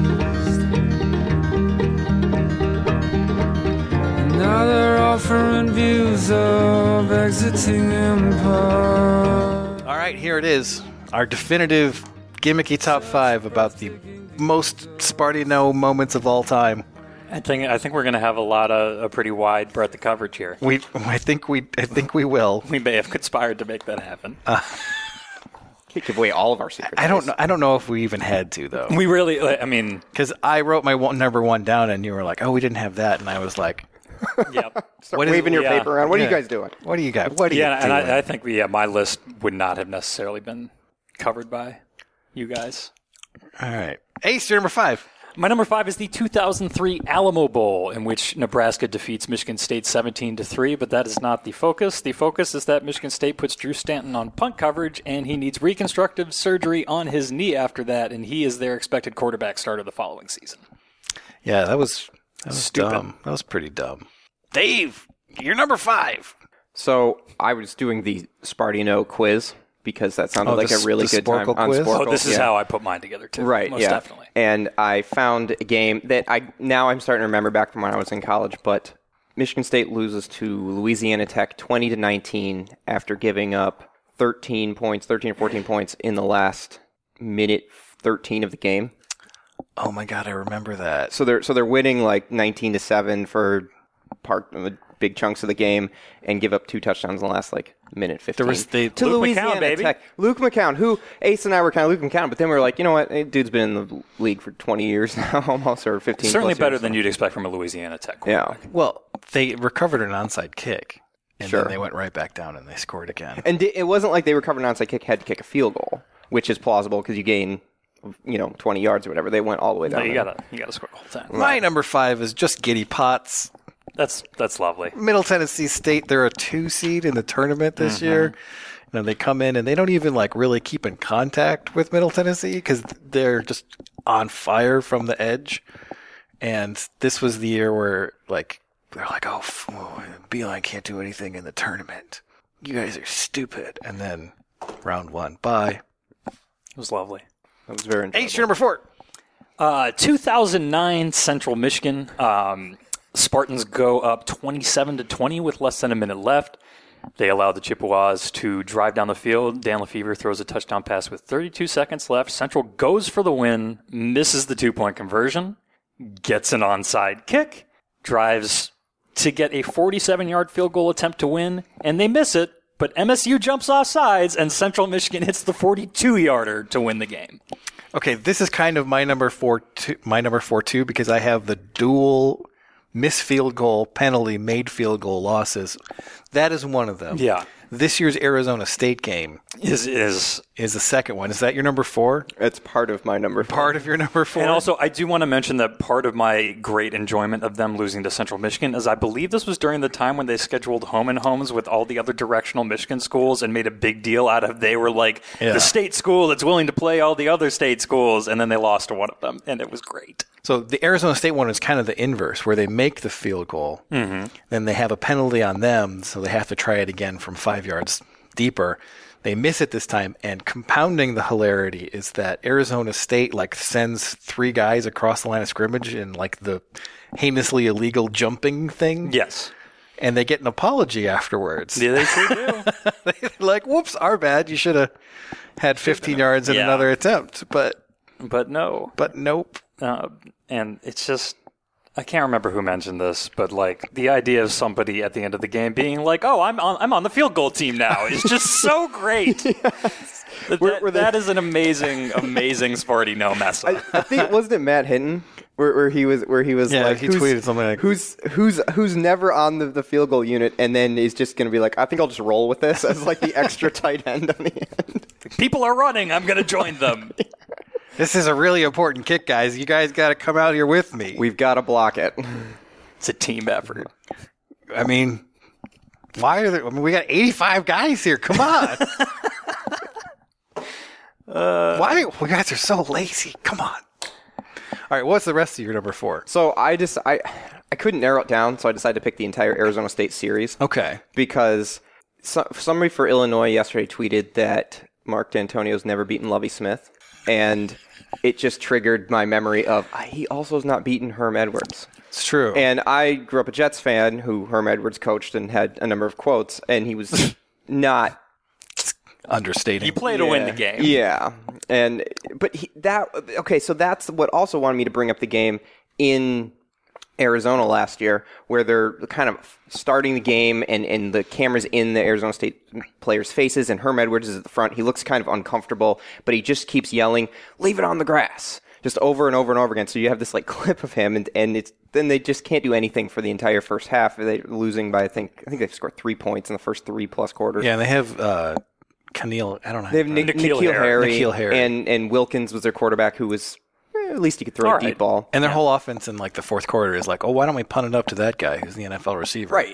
Now they're offering views of exiting Empire. All right, here it is. Our definitive gimmicky top 5 about the most Sparty-No moments of all time. I think we're going to have a pretty wide breadth of coverage here. I think we will. We may have conspired to make that happen. Can't give away all of our secrets. I don't know if we even had to though. We really, I mean, because I wrote my number 1 down, and you were like, "Oh, we didn't have that," and I was like, "Yep." Start waving your paper around. What are you guys doing? What do you got? And I think my list would not have necessarily been covered by you guys. All right, Ace, your number 5. My number 5 is the 2003 Alamo Bowl, in which Nebraska defeats Michigan State 17-3, but that is not the focus. The focus is that Michigan State puts Drew Stanton on punt coverage, and he needs reconstructive surgery on his knee after that, and he is their expected quarterback starter the following season. Yeah, that was Stupid. dumb. That was pretty dumb. Dave, you're number 5. So I was doing the Spartino quiz because that sounded like a really good time Sporkle on quiz? Sporkle. This is how I put mine together, too. Right, Most yeah. definitely. And I found a game that I'm starting to remember back from when I was in college, but Michigan State loses to Louisiana Tech 20-19 after giving up 13 or 14 points in the last minute 13 of the game. Oh my God, I remember that. So they're winning like 19-7 for big chunks of the game and give up 2 touchdowns in the last like minute 15. Luke Louisiana McCown, baby. Tech. Luke McCown, who Ace and I were kind of Luke McCown, but then we were like, you know what, dude's been in the league for 20 years now, almost, or 15. Certainly plus better years, than so. you'd expect from a Louisiana Tech Yeah. quarterback. Well, they recovered an onside kick, and Sure. then they went right back down and they scored again. And it wasn't like they recovered an onside kick, had to kick a field goal, which is plausible because you gain, 20 yards or whatever. They went all the way No, down. you there. gotta score the whole time. My number 5 is just Giddy Potts. That's lovely. Middle Tennessee State, they're a 2 seed in the tournament this year. They come in and they don't even really keep in contact with Middle Tennessee because they're just on fire from the edge. And this was the year where they're like, oh, Beeline can't do anything in the tournament. You guys are stupid. And then round 1, bye. It was lovely. That was very enjoyable. H, number 4. 2009 Central Michigan. Spartans go up 27-20 with less than a minute left. They allowed the Chippewas to drive down the field. Dan Lefevre throws a touchdown pass with 32 seconds left. Central goes for the win, misses the 2-point conversion, gets an onside kick, drives to get a 47-yard field goal attempt to win, and they miss it, but MSU jumps off sides, and Central Michigan hits the 42-yarder to win the game. Okay, this is kind of my number 4 too, because I have the dual missed field goal, penalty, made field goal losses. That is one of them. Yeah. This year's Arizona State game Is the second one. Is that your number 4? It's part of my number 4. Part of your number 4? And also, I do want to mention that part of my great enjoyment of them losing to Central Michigan is I believe this was during the time when they scheduled home and homes with all the other directional Michigan schools and made a big deal out of they were like the state school that's willing to play all the other state schools, and then they lost to one of them, and it was great. So the Arizona State one is kind of the inverse, where they make the field goal, then they have a penalty on them, so they have to try it again from 5 yards deeper. They miss it this time, and compounding the hilarity is that Arizona State sends 3 guys across the line of scrimmage in the heinously illegal jumping thing. Yes. And they get an apology afterwards. Yeah, they sure do. They're like, whoops, our bad. You should have had 15 yards in another attempt. But no. But nope. And it's just, I can't remember who mentioned this, but the idea of somebody at the end of the game being like, "Oh, I'm on the field goal team now," is just so great. Yes. That is an amazing Sparty mess up. I think wasn't it Matt Hinton where he was yeah, he tweeted something like who's never on the field goal unit and then is just going to be like, I think I'll just roll with this as the extra tight end on the end. People are running. I'm going to join them. This is a really important kick, guys. You guys got to come out here with me. We've got to block it. It's a team effort. I mean, we got 85 guys here. Come on. Why? You guys are so lazy. Come on. All right, what's the rest of your number 4? So I couldn't narrow it down, so I decided to pick the entire Arizona State series. Okay. Because somebody for Illinois yesterday tweeted that Mark D'Antonio's never beaten Lovie Smith. And it just triggered my memory of he also has not beaten Herm Edwards. It's true. And I grew up a Jets fan who Herm Edwards coached and had a number of quotes, and he was not understating. He played to win the game. Yeah. So that's what also wanted me to bring up the game in Arizona last year, where they're kind of starting the game and the camera's in the Arizona State players' faces, and Herm Edwards is at the front. He looks kind of uncomfortable, but he just keeps yelling, "Leave it on the grass," just over and over and over again. So you have this clip of him, and then they just can't do anything for the entire first half. They're losing by I think they've scored 3 points in the first 3+ quarters. Yeah, and they have Keneal. I don't know. They have N'Keal Harry, and Wilkins was their quarterback, who was. At least he could throw a deep ball. And their whole offense in the fourth quarter is why don't we punt it up to that guy who's the NFL receiver? Right. Yeah.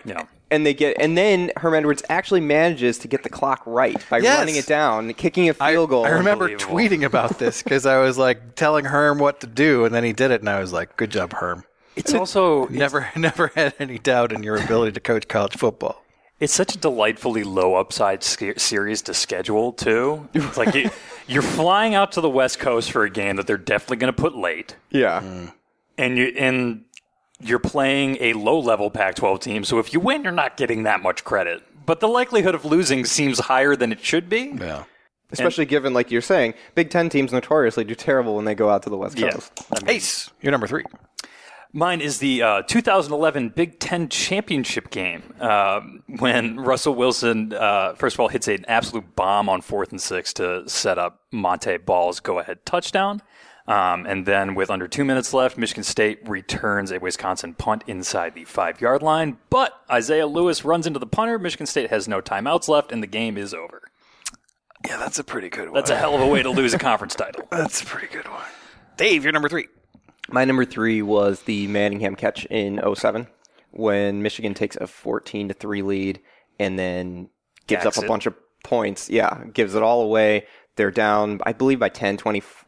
And then Herm Edwards actually manages to get the clock right by running it down, kicking a field goal. I remember tweeting about this because I was like telling Herm what to do, and then he did it, and I was like, "Good job, Herm." It's also never had any doubt in your ability to coach college football. It's such a delightfully low upside series to schedule too. It's like you're flying out to the West Coast for a game that they're definitely going to put late. Yeah, and you're playing a low-level Pac-12 team, so if you win, you're not getting that much credit. But the likelihood of losing seems higher than it should be. Yeah. Especially given, like you're saying, Big Ten teams notoriously do terrible when they go out to the West Coast. Ace, you're number 3. Mine is the 2011 Big Ten championship game when Russell Wilson, first of all, hits an absolute bomb on 4th and 6 to set up Monte Ball's go-ahead touchdown. And then with under 2 minutes left, Michigan State returns a Wisconsin punt inside the 5-yard line. But Isaiah Lewis runs into the punter. Michigan State has no timeouts left, and the game is over. Yeah, that's a pretty good one. That's a hell of a way to lose a conference title. That's a pretty good one. Dave, you're number 3. My number 3 was the Manningham catch in 2007 when Michigan takes a 14-3 lead and then gives up a bunch of points. Yeah, gives it all away. They're down, I believe, by 10,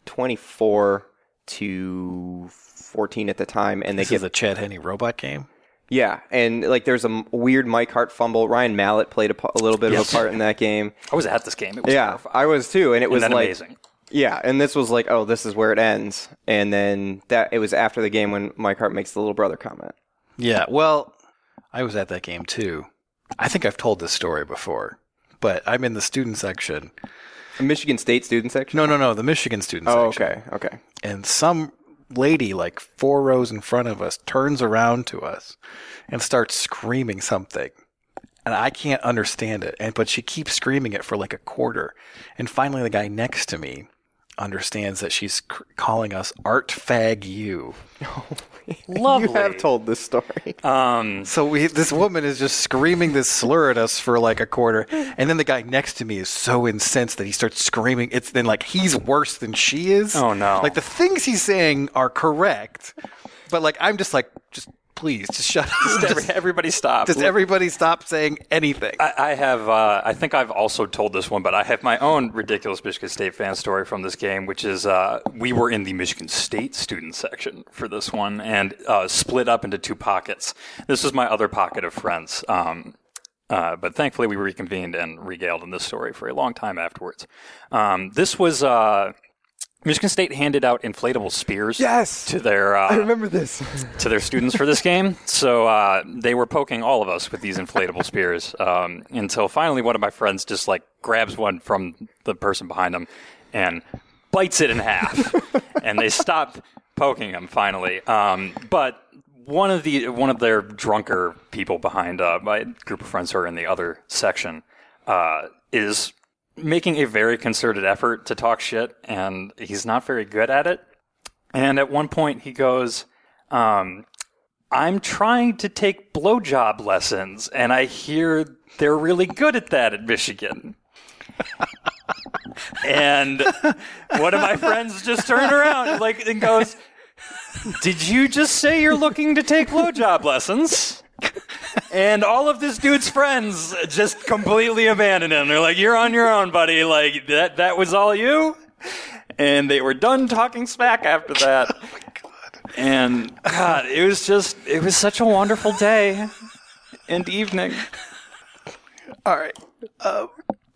24 to 14 at the time. And This is the Chad Henne robot game? Yeah, and like there's a weird Mike Hart fumble. Ryan Mallett played a little bit of a part in that game. I was at this game. It was terrifying. I was too. And it was like amazing. Yeah, and this was like, oh, this is where it ends. And then it was after the game when Mike Hart makes the little brother comment. Yeah, well, I was at that game too. I think I've told this story before, but I'm in the student section. The Michigan State student section? No, the Michigan student section. Oh, okay. And some lady, like 4 rows in front of us, turns around to us and starts screaming something. And I can't understand it. But she keeps screaming it for like a quarter. And finally, the guy next to me understands that she's calling us Art Fag You. Lovely. You have told this story. So this woman is just screaming this slur at us for like a quarter, and then the guy next to me is so incensed that he starts screaming. It's then like he's worse than she is. Oh no! Like the things he's saying are correct, but like I'm just like please just shut up. Everybody stop. Just everybody stop saying anything. I have, I think I've also told this one, but I have my own ridiculous Michigan State fan story from this game, which is we were in the Michigan State student section for this one and split up into 2 pockets. This was my other pocket of friends. But thankfully we reconvened and regaled in this story for a long time afterwards. This was... Michigan State handed out inflatable spears to their I remember this. to their students for this game. So they were poking all of us with these inflatable spears until finally one of my friends just like grabs one from the person behind him and bites it in half. And they stopped poking him finally. But one of their drunker people behind my group of friends who are in the other section is making a very concerted effort to talk shit, and he's not very good at it. And at one point he goes, I'm trying to take blowjob lessons, and I hear they're really good at that at Michigan. And one of my friends just turned around and goes, did you just say you're looking to take blowjob lessons? And all of this dude's friends just completely abandoned him. They're like, you're on your own, buddy. Like, that was all you? And they were done talking smack after that. Oh, my God. And, God, it was such a wonderful day and evening. All right. That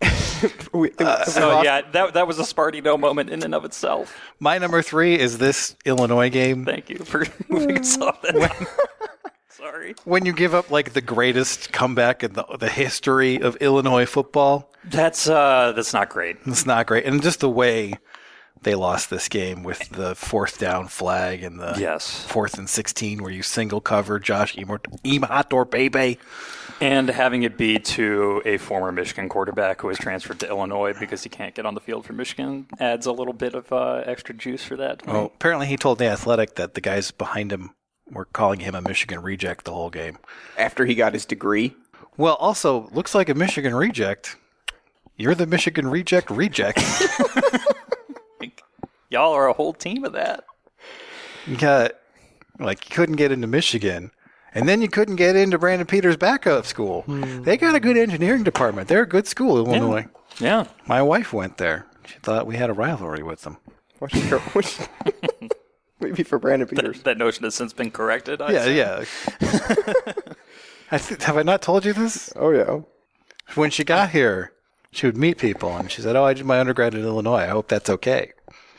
was a Sparty-No moment in and of itself. My number 3 is this Illinois game. Thank you for moving us off that. Sorry. When you give up like the greatest comeback in the history of Illinois football. That's not great. It's not great. And just the way they lost this game with the 4th down flag and the 4th and 16 where you single cover Josh Imatorbhebhe. And having it be to a former Michigan quarterback who has transferred to Illinois because he can't get on the field for Michigan adds a little bit of extra juice for that. Well, apparently he told The Athletic that the guys behind him were calling him a Michigan reject the whole game. After he got his degree? Well, also, looks like a Michigan reject. You're the Michigan reject. Y'all are a whole team of that. You got, you couldn't get into Michigan. And then you couldn't get into Brandon Peters' backup school. They got a good engineering department. They're a good school, Illinois. Yeah. My wife went there. She thought we had a rivalry with them. Maybe for Brandon Peters. That notion has since been corrected. Yeah. Have I not told you this? Oh, yeah. When she got here, she would meet people, and she said, I did my undergrad in Illinois. I hope that's okay.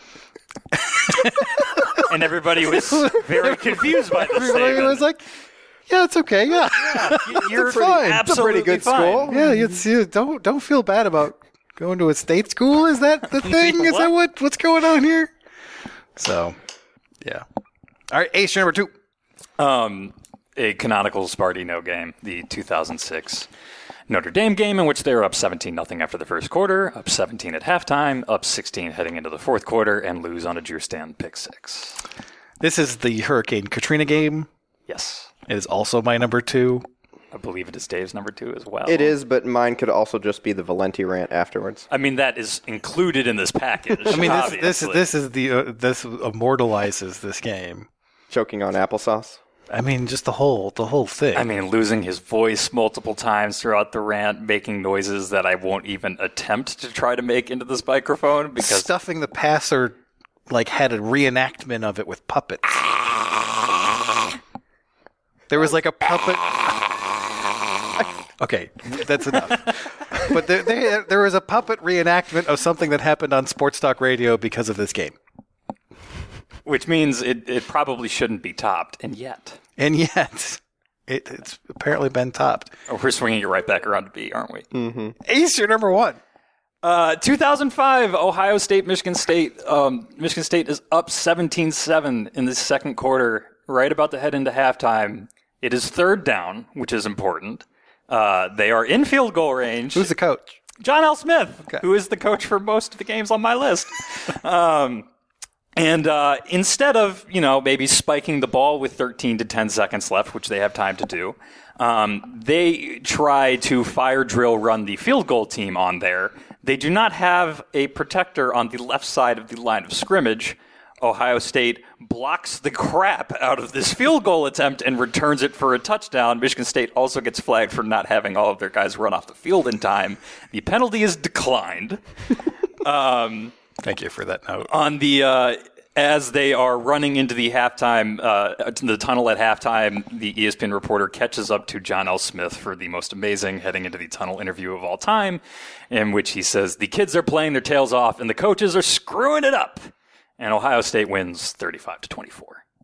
And everybody was very confused by this Everybody statement. was like, yeah, it's okay. Yeah. You're fine. It's a pretty good fine. school. Yeah, don't feel bad about going to a state school. Is that the thing? Is that what's going on here? So, yeah. All right, Ace, number 2. A canonical Spartino game, the 2006 Notre Dame game, in which they were up 17-0 after the first quarter, up 17 at halftime, up 16 heading into the fourth quarter, and lose on a Drew Stand pick 6. This is the Hurricane Katrina game. Yes. It is also my number 2. I believe it is Dave's number 2 as well. It is, but mine could also just be the Valenti rant afterwards. I mean, that is included in this package. I mean, this obviously. is this immortalizes this game. Choking on applesauce. I mean, just the whole thing. I mean, losing his voice multiple times throughout the rant, making noises that I won't even attempt to try to make into this microphone because stuffing the passer had a reenactment of it with puppets. There was like a puppet. Okay, that's enough. But there was a puppet reenactment of something that happened on Sports Talk Radio because of this game. Which means it probably shouldn't be topped, and yet it's apparently been topped. Oh, we're swinging it right back around to B, aren't we? Mm-hmm. Ace, you're number 1. 2005, Ohio State, Michigan State. Michigan State is up 17-7 in the second quarter, right about to head into halftime. It is third down, which is important. They are in field goal range. Who's the coach? John L. Smith, who is the coach for most of the games on my list. And instead of, maybe spiking the ball with 13 to 10 seconds left, which they have time to do, they try to fire drill run the field goal team on there. They do not have a protector on the left side of the line of scrimmage. Ohio State blocks the crap out of this field goal attempt and returns it for a touchdown. Michigan State also gets flagged for not having all of their guys run off the field in time. The penalty is declined. Thank you for that note. On the as they are running into the halftime, the tunnel at halftime, the ESPN reporter catches up to John L. Smith for the most amazing heading into the tunnel interview of all time, in which he says the kids are playing their tails off and the coaches are screwing it up. And Ohio State wins 35-24.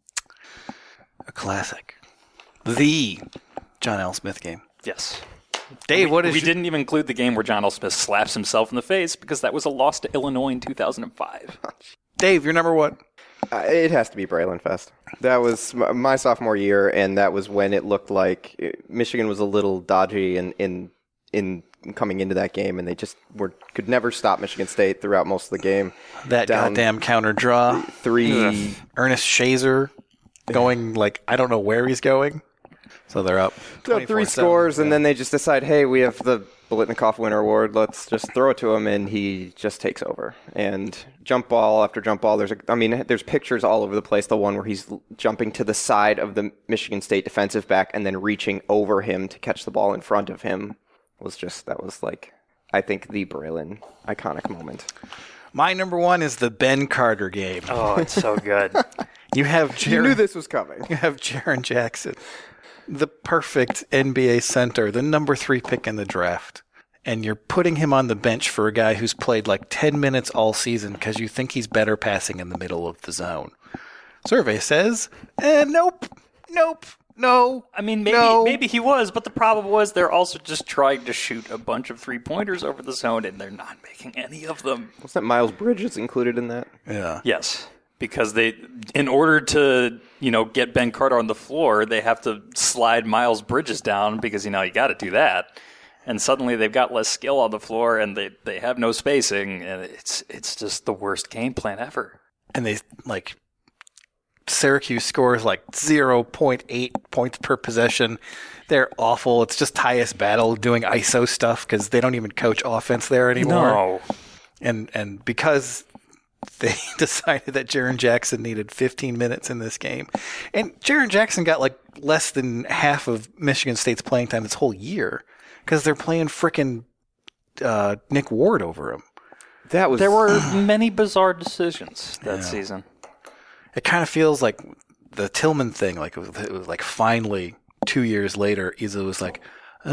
A classic. The John L. Smith game. Yes. Dave, we didn't even include the game where John L. Smith slaps himself in the face because that was a loss to Illinois in 2005. Dave, you're number 1. It has to be Braylon Fest. That was my sophomore year, and that was when it looked like Michigan was a little dodgy in coming into that game, and they just could never stop Michigan State throughout most of the game. That goddamn counter draw. 3. Ernest Shazer going I don't know where he's going. So they're up. So 3 scores, and then they just decide, hey, we have the Biletnikoff Winter Award. Let's just throw it to him, and he just takes over. And jump ball after jump ball. There's pictures all over the place. The one where he's jumping to the side of the Michigan State defensive back and then reaching over him to catch the ball in front of him that was I think the Braylon iconic moment. My number 1 is the Ben Carter game. Oh, it's so good. You knew this was coming. You have Jaren Jackson, the perfect NBA center, the number 3 pick in the draft. And you're putting him on the bench for a guy who's played 10 minutes all season because you think he's better passing in the middle of the zone. Survey says, nope. No. I mean, maybe he was, but the problem was they're also just trying to shoot a bunch of 3-pointers over the zone, and they're not making any of them. Wasn't that Miles Bridges included in that? Yeah. Yes, because in order to get Ben Carter on the floor, they have to slide Miles Bridges down because you got to do that, and suddenly they've got less skill on the floor, and they have no spacing, and it's just the worst game plan ever. And they Syracuse scores 0.8 points per possession. They're awful. It's just Tyus Battle doing ISO stuff because they don't even coach offense there anymore. No. And because they decided that Jaren Jackson needed 15 minutes in this game. And Jaren Jackson got like less than half of Michigan State's playing time this whole year because they're playing frickin' Nick Ward over him. There were many bizarre decisions that season. It kind of feels like the Tillman thing, like it was like finally 2 years later, Izzo was like,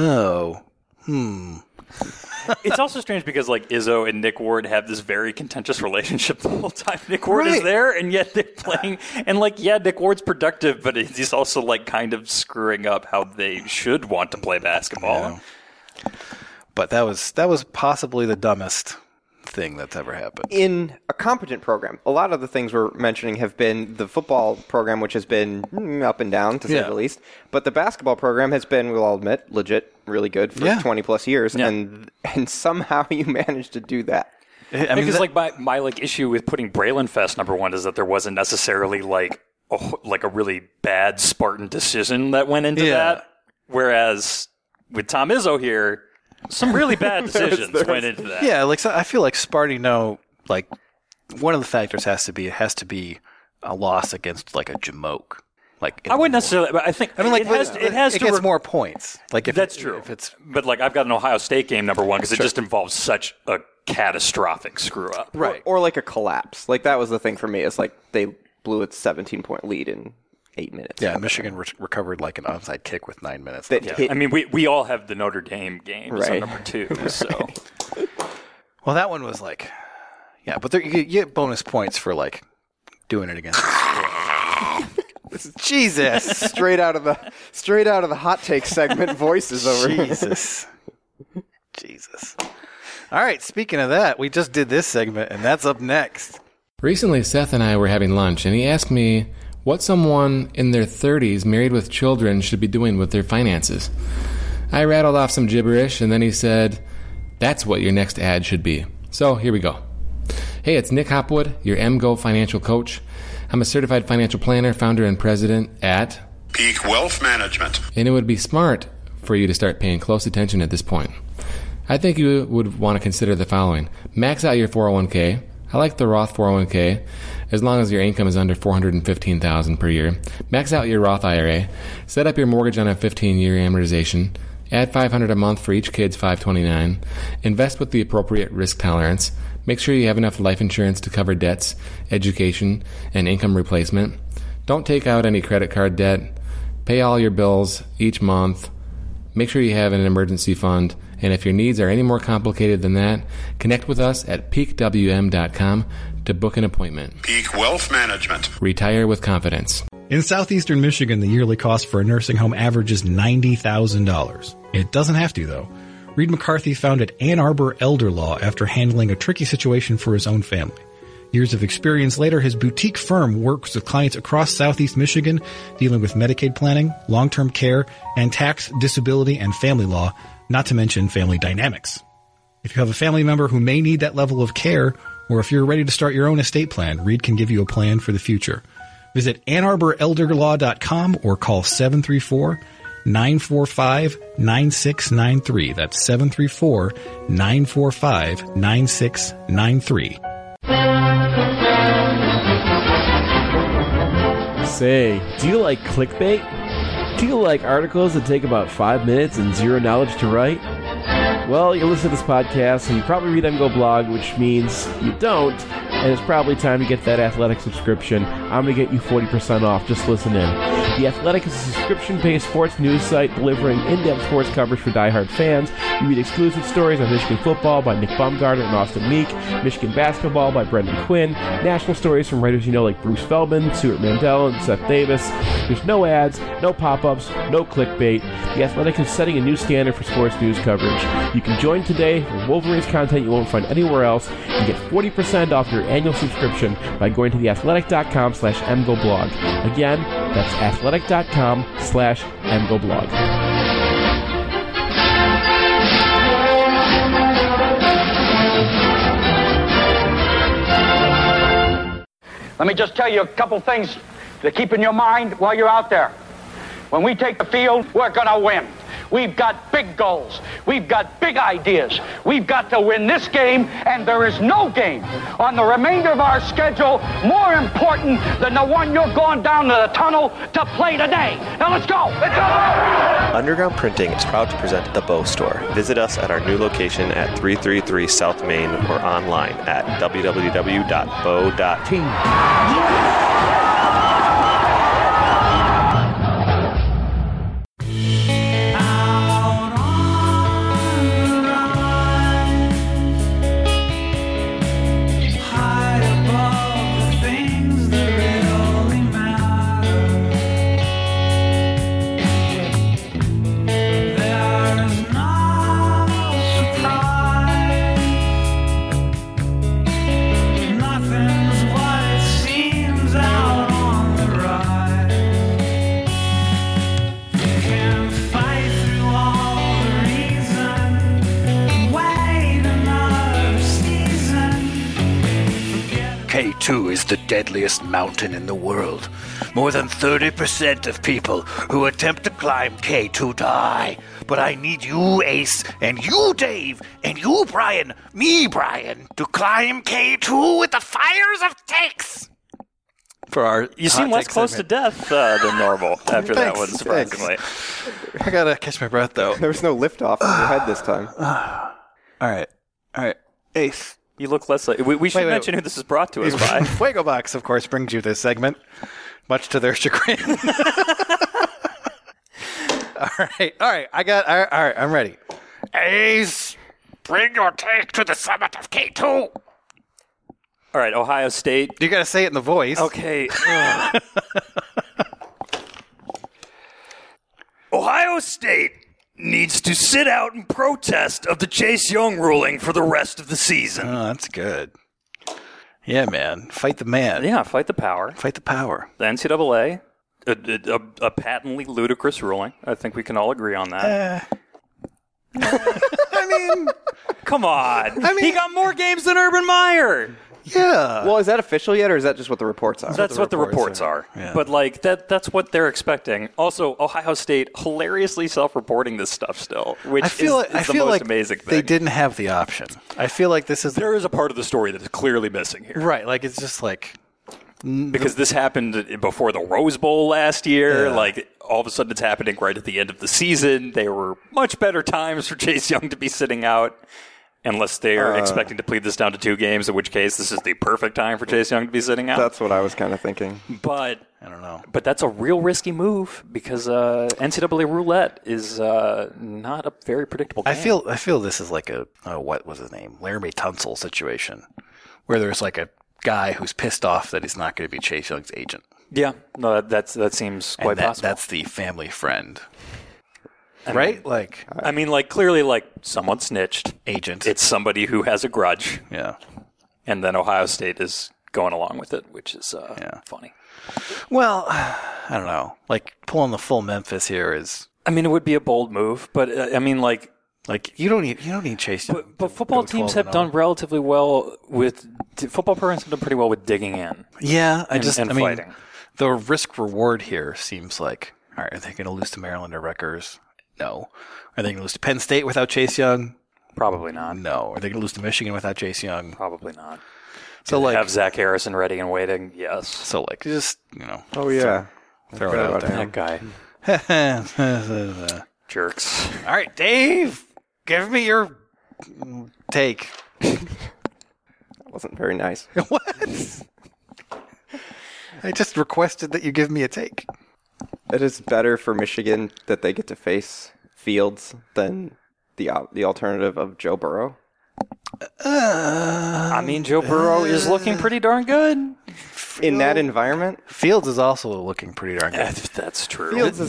It's also strange because like Izzo and Nick Ward have this very contentious relationship the whole time. Nick Ward is there, and yet they're playing. And like, yeah, Nick Ward's productive, but he's also like kind of screwing up how they should want to play basketball. Yeah. But that was possibly the dumbest thing that's ever happened. In a competent program, a lot of the things we're mentioning have been the football program, which has been up and down, to say the least. But the basketball program has been, we'll all admit, legit, really good for 20-plus years. Yeah. And somehow you managed to do that. I mean, because like my like issue with putting Braylon Fest number one is that there wasn't necessarily like a really bad Spartan decision that went into that. Whereas with Tom Izzo here, some really bad decisions went into that. Yeah, like so I feel like Sparty, like one of the factors has to be a loss against like a Jamoke. Like I wouldn't necessarily, but it gets more points. Like that's true. But like I've got an Ohio State game number one because it just involves such a catastrophic screw up, right? Or like a collapse. Like that was the thing for me. It's like they blew its 17-point lead in 8 minutes. Yeah, Michigan recovered like an onside kick with 9 minutes. I mean, we all have the Notre Dame game on number 2. So, well, that one was like, but you get bonus points for like doing it against. Jesus, straight out of the hot take segment voices over here. Jesus. All right, speaking of that, we just did this segment, and that's up next. Recently, Seth and I were having lunch, and he asked me what someone in their 30s married with children should be doing with their finances. I rattled off some gibberish, and then he said, that's what your next ad should be. So here we go. Hey, it's Nick Hopwood, your MGO financial coach. I'm a certified financial planner, founder, and president at Peak Wealth Management. And it would be smart for you to start paying close attention at this point. I think you would want to consider the following. Max out your 401k. I like the Roth 401k, as long as your income is under $415,000 per year. Max out your Roth IRA. Set up your mortgage on a 15-year amortization. Add $500 a month for each kid's $529. Invest with the appropriate risk tolerance. Make sure you have enough life insurance to cover debts, education, and income replacement. Don't take out any credit card debt. Pay all your bills each month. Make sure you have an emergency fund. And if your needs are any more complicated than that, connect with us at peakwm.com to book an appointment. Peak Wealth Management. Retire with confidence. In southeastern Michigan, the yearly cost for a nursing home averages $90,000. It doesn't have to, though. Reed McCarthy founded Ann Arbor Elder Law after handling a tricky situation for his own family. Years of experience later, his boutique firm works with clients across southeast Michigan, dealing with Medicaid planning, long-term care, and tax, disability, and family law, not to mention family dynamics. If you have a family member who may need that level of care, or if you're ready to start your own estate plan, Reed can give you a plan for the future. Visit AnnArborElderLaw.com or call 734-945-9693. That's 734-945-9693. Say, do you like clickbait? Do you like articles that take about 5 minutes and zero knowledge to write? Well, you listen to this podcast and you probably read MGO Blog, which means you don't, and it's probably time to get that Athletic subscription. I'm going to get you 40% off. Just listen in. The Athletic is a subscription-based sports news site delivering in-depth sports coverage for diehard fans. You read exclusive stories on Michigan football by Nick Baumgartner and Austin Meek, Michigan basketball by Brendan Quinn, national stories from writers you know like Bruce Feldman, Stuart Mandel, and Seth Davis. There's no ads, no pop-ups, no clickbait. The Athletic is setting a new standard for sports news coverage. You can join today for Wolverines content you won't find anywhere else and get 40% off your annual subscription by going to theathletic.com/MGoblog. Again, that's athletic.com/MGoblog. Let me just tell you a couple things to keep in your mind while you're out there. When we take the field, we're going to win. We've got big goals. We've got big ideas. We've got to win this game, and there is no game on the remainder of our schedule more important than the one you're going down to the tunnel to play today. Now let's go. Let's go. Underground Printing is proud to present the Bow Store. Visit us at our new location at 333 South Main or online at www.bow.team. K2 is the deadliest mountain in the world. More than 30% of people who attempt to climb K2 die. But I need you, Ace, and you, Dave, and you, Brian, me, Brian, to climb K2 with the fires of takes. For our You seem less close to death than normal after that one, Thanks. surprisingly. I gotta catch my breath, though. There was no liftoff in your head this time. All right. Ace. You look less like... We should mention who this is brought to us by. Fuego Box, of course, brings you this segment, much to their chagrin. All right. All right, I'm ready. Ace, bring your take to the summit of K2. All right, Ohio State. You gotta say it in the voice. Okay. Ohio State needs to sit out in protest of the Chase Young ruling for the rest of the season. Oh, that's good. Yeah, man. Fight the man. Yeah, fight the power. Fight the power. The NCAA, a patently ludicrous ruling. I think we can all agree on that. I mean... Come on. He got more games than Urban Meyer. Yeah. Well, is that official yet, or is that just what the reports are? That's what the reports are. Yeah. But, like, that's what they're expecting. Also, Ohio State hilariously self-reporting this stuff still, which is the most amazing thing. They didn't have the option. I feel like this is... There is a part of the story that is clearly missing here. Right, like, it's just like... Because this happened before the Rose Bowl last year. Yeah. Like, all of a sudden it's happening right at the end of the season. There were much better times for Chase Young to be sitting out. Unless they're expecting to plead this down to 2 games, in which case this is the perfect time for Chase Young to be sitting out. That's what I was kind of thinking. But I don't know. But that's a real risky move because NCAA roulette is not a very predictable game. I feel this is like a what was his name? Laramie Tunsil situation, where there's like a guy who's pissed off that he's not going to be Chase Young's agent. Yeah, no, that seems quite possible. That's the family friend. Right? I mean, clearly, someone snitched. Agent. It's somebody who has a grudge. Yeah. And then Ohio State is going along with it, which is funny. Well, I don't know. Like, pulling the full Memphis here is... I mean, it would be a bold move, but, you don't need Chase Young. But football teams have done relatively well with... Football programs have done pretty well with digging in. Yeah, and fighting. The risk-reward here seems like, all right, are they going to lose to Maryland or Rutgers? No. Are they going to lose to Penn State without Chase Young? Probably not. No. Are they going to lose to Michigan without Chase Young? Probably not. So, have Zach Harrison ready and waiting? Yes. So, just, Oh, yeah. Throw it out there. That guy. Jerks. All right, Dave, give me your take. That wasn't very nice. What? I just requested that you give me a take. It is better for Michigan that they get to face Fields than the alternative of Joe Burrow. I mean, Joe Burrow is looking pretty darn good. In that environment? Fields is also looking pretty darn good. That's true. Fields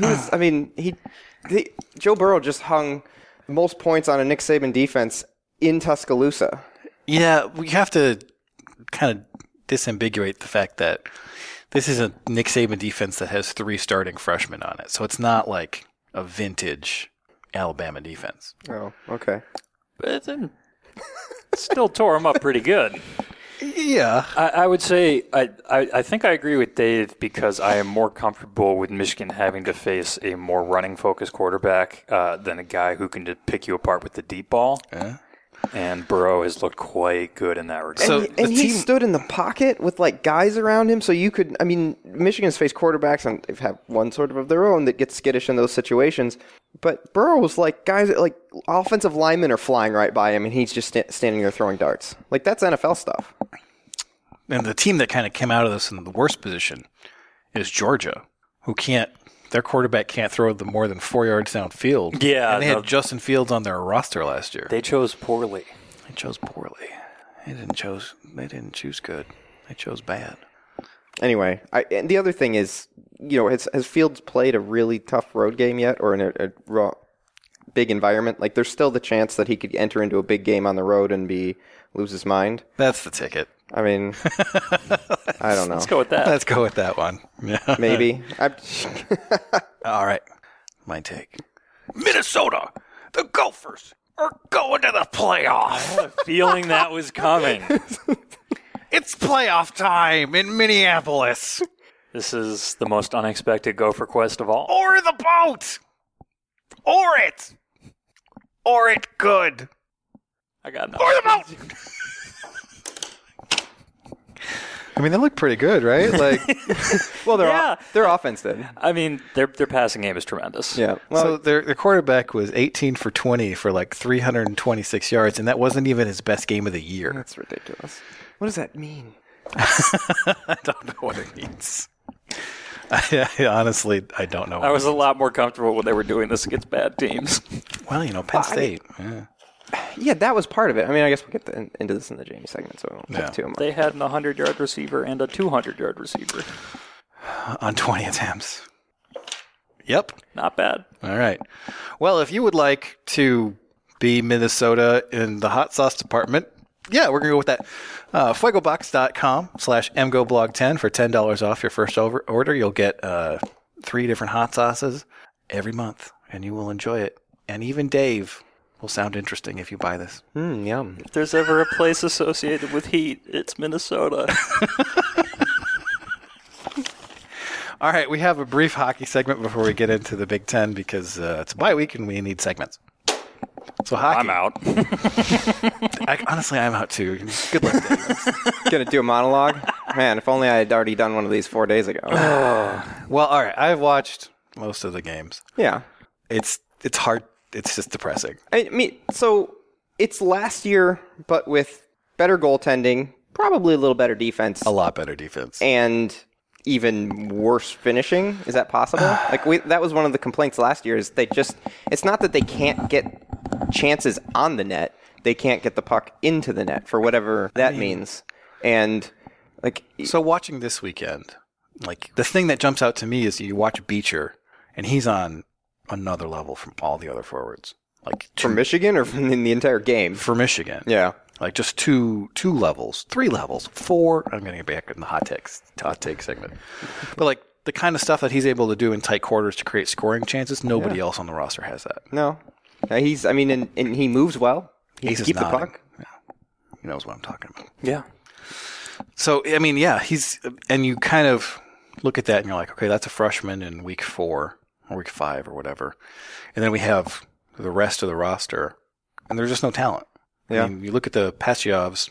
Joe Burrow just hung most points on a Nick Saban defense in Tuscaloosa. Yeah, we have to kind of disambiguate the fact that this is a Nick Saban defense that has 3 starting freshmen on it. So it's not like a vintage Alabama defense. Oh, okay. But it still tore him up pretty good. Yeah. I would say I think I agree with Dave because I am more comfortable with Michigan having to face a more running-focused quarterback than a guy who can just pick you apart with the deep ball. Yeah. And Burrow has looked quite good in that regard. So and he stood in the pocket with like guys around him, so you could. I mean, Michigan's faced quarterbacks, and they've had one sort of their own that gets skittish in those situations. But Burrow was like guys, like offensive linemen are flying right by him, and he's just standing there throwing darts. Like that's NFL stuff. And the team that kind of came out of this in the worst position is Georgia, who can't. Their quarterback can't throw the more than 4 yards downfield. Yeah, and they had Justin Fields on their roster last year. They chose poorly. They chose poorly. They didn't choose good. They chose bad. Anyway, and the other thing is, has Fields played a really tough road game yet, or in a raw, big environment? Like, there's still the chance that he could enter into a big game on the road and lose his mind. That's the ticket. I mean, I don't know. Let's go with that. Let's go with that one. Yeah. Maybe. All right. My take. Minnesota, the Gophers are going to the playoff. I had a feeling that was coming. It's playoff time in Minneapolis. This is the most unexpected Gopher quest of all. Or the boat. Or it. Or it good. I got nothing. Or the boat. I mean, they look pretty good, right? Like, well, their offense did. I mean, their passing game is tremendous. Yeah. Well, so their quarterback was 18 for 20 for like 326 yards, and that wasn't even his best game of the year. That's ridiculous. What does that mean? I don't know what it means. Honestly, I don't know. I was a lot more comfortable when they were doing this against bad teams. Well, Penn State. Yeah, that was part of it. I mean, I guess we'll get into this in the Jamie segment, so we won't get too much. They had an 100-yard receiver and a 200-yard receiver. On 20 attempts. Yep. Not bad. All right. Well, if you would like to be Minnesota in the hot sauce department, yeah, we're going to go with that. Fuegobox.com/MGoBlog10 for $10 off your first order. You'll get 3 different hot sauces every month, and you will enjoy it. And even Dave will sound interesting if you buy this. Yum. If there's ever a place associated with heat, it's Minnesota. All right, we have a brief hockey segment before we get into the Big Ten because it's a bye week and we need segments. So hockey. I'm out. Honestly, I'm out too. Good luck, Dave. Gonna do a monologue? Man, if only I had already done one of these 4 days ago. Well, all right. I've watched most of the games. Yeah. It's hard. It's just depressing. I mean, so it's last year, but with better goaltending, probably a little better defense. A lot better defense. And even worse finishing. Is that possible? That was one of the complaints last year is it's not that they can't get chances on the net. They can't get the puck into the net for whatever that means. And so watching this weekend, the thing that jumps out to me is you watch Beecher and he's on another level from all the other forwards. From Michigan or from the entire game? For Michigan. Yeah. Just two levels, 3 levels, 4. I'm going to get back in the hot take segment. But the kind of stuff that he's able to do in tight quarters to create scoring chances, nobody else on the roster has that. No. And he moves well. He can keep the puck. Yeah. He knows what I'm talking about. Yeah. So, I mean, yeah, and you kind of look at that and you're like, okay, that's a freshman in week 4 or week 5 or whatever. And then we have the rest of the roster and there's just no talent. Yeah. I mean, you look at the Pasyovs.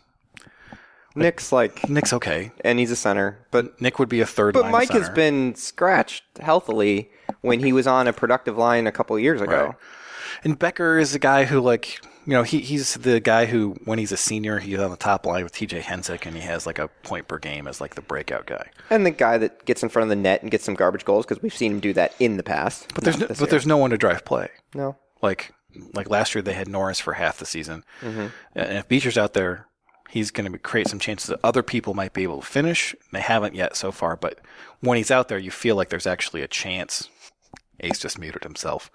Nick's okay. And he's a center. But Nick would be a third line center. But Mike has been scratched healthily when he was on a productive line a couple of years ago. Right. And Becker is a guy who, he's the guy who, when he's a senior, he's on the top line with TJ Hensick, and he has a point per game as the breakout guy. And the guy that gets in front of the net and gets some garbage goals, because we've seen him do that in the past. But there's no one to drive play. No. Like last year, they had Norris for half the season. Mm-hmm. And if Beecher's out there, he's going to create some chances that other people might be able to finish. They haven't yet so far, but when he's out there, you feel like there's actually a chance. Ace just muted himself.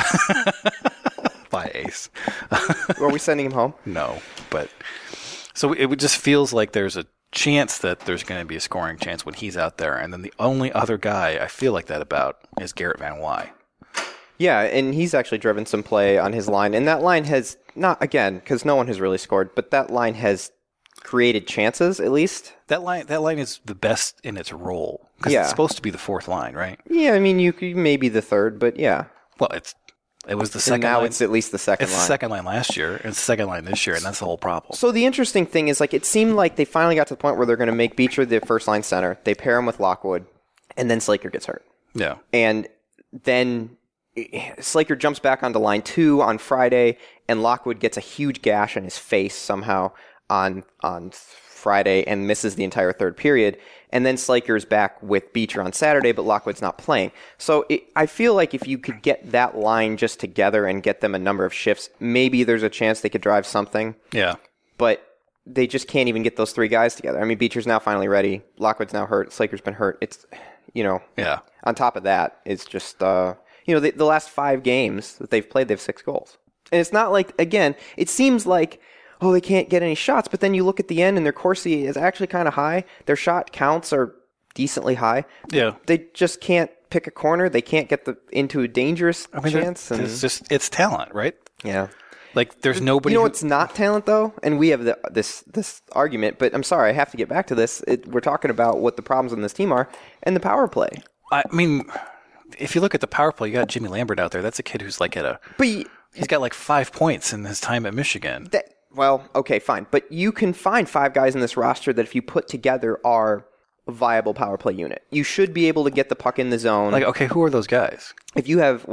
Bye, Ace. Are we sending him home? No, but so it just feels like there's a chance that there's going to be a scoring chance when he's out there, and then the only other guy I feel like that about is Garrett Van Wy. Yeah, and he's actually driven some play on his line, and that line has not, again, because no one has really scored, but that line has created chances at least. That line is the best in its role because Yeah. it's supposed to be the fourth line, right? Yeah, I mean, you could maybe the third, but yeah. Well, it was the second And now line. it's at least the second It's line. the second line last year, and it's the second line this year, and that's the whole problem. So the interesting thing is, like, it seemed like they finally got to the point where they're going to make Beecher the first line center. They pair him with Lockwood, and then Slaker gets hurt. Yeah. And then Slaker jumps back onto line 2 on Friday, and Lockwood gets a huge gash in his face somehow on Friday and misses the entire third period. And then Slaker's back with Beecher on Saturday, but Lockwood's not playing. So I feel like if you could get that line just together and get them a number of shifts, maybe there's a chance they could drive something. Yeah. But they just can't even get those three guys together. I mean, Beecher's now finally ready. Lockwood's now hurt. Slaker's been hurt. It's, Yeah. On top of that, it's just, the last 5 games that they've played, they have 6 goals. And it's not like, again, it seems like, oh, they can't get any shots, but then you look at the end and their Corsi is actually kind of high. Their shot counts are decently high. Yeah. They just can't pick a corner. They can't get into a dangerous chance. It's talent, right? Yeah. Like, there's nobody. You know what's not talent, though? And we have this argument, but I'm sorry, I have to get back to this. We're talking about what the problems on this team are and the power play. I mean, if you look at the power play, you got Jimmy Lambert out there. That's a kid who's like he's got like 5 points in his time at Michigan. Well, okay, fine. But you can find 5 guys in this roster that if you put together are a viable power play unit. You should be able to get the puck in the zone. Like, okay, who are those guys? If you have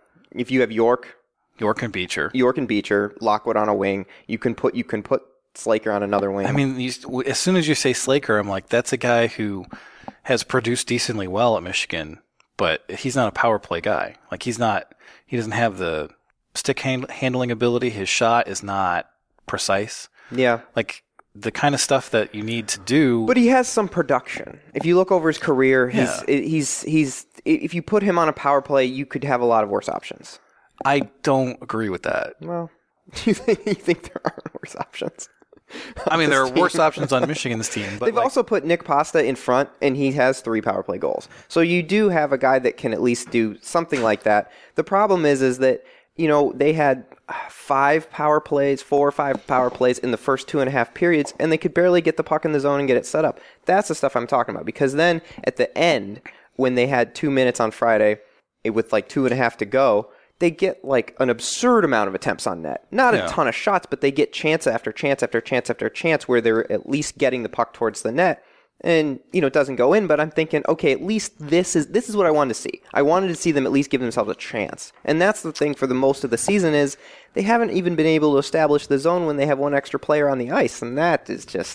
York and Beecher, Lockwood on a wing, you can put Slaker on another wing. I mean, as soon as you say Slaker, I'm like, that's a guy who has produced decently well at Michigan, but he's not a power play guy. Like, he doesn't have the stick handling ability. His shot is not precise. Yeah. Like, the kind of stuff that you need to do. But he has some production. If you look over his career, he's if you put him on a power play, you could have a lot of worse options. I don't agree with that. Well, you think there aren't worse options? I mean, there are worse options on Michigan's team. But they've also put Nick Pasta in front, and he has 3 power play goals. So you do have a guy that can at least do something like that. The problem is that, they had 4 or 5 power plays in the first 2.5 periods, and they could barely get the puck in the zone and get it set up. That's the stuff I'm talking about. Because then at the end, when they had 2 minutes on Friday with like 2.5 to go, they get like an absurd amount of attempts on net. Not a ton of shots, but they get chance after chance after chance after chance where they're at least getting the puck towards the net. And, it doesn't go in, but I'm thinking, okay, at least this is what I wanted to see. I wanted to see them at least give themselves a chance. And that's the thing for the most of the season is they haven't even been able to establish the zone when they have 1 extra player on the ice. And that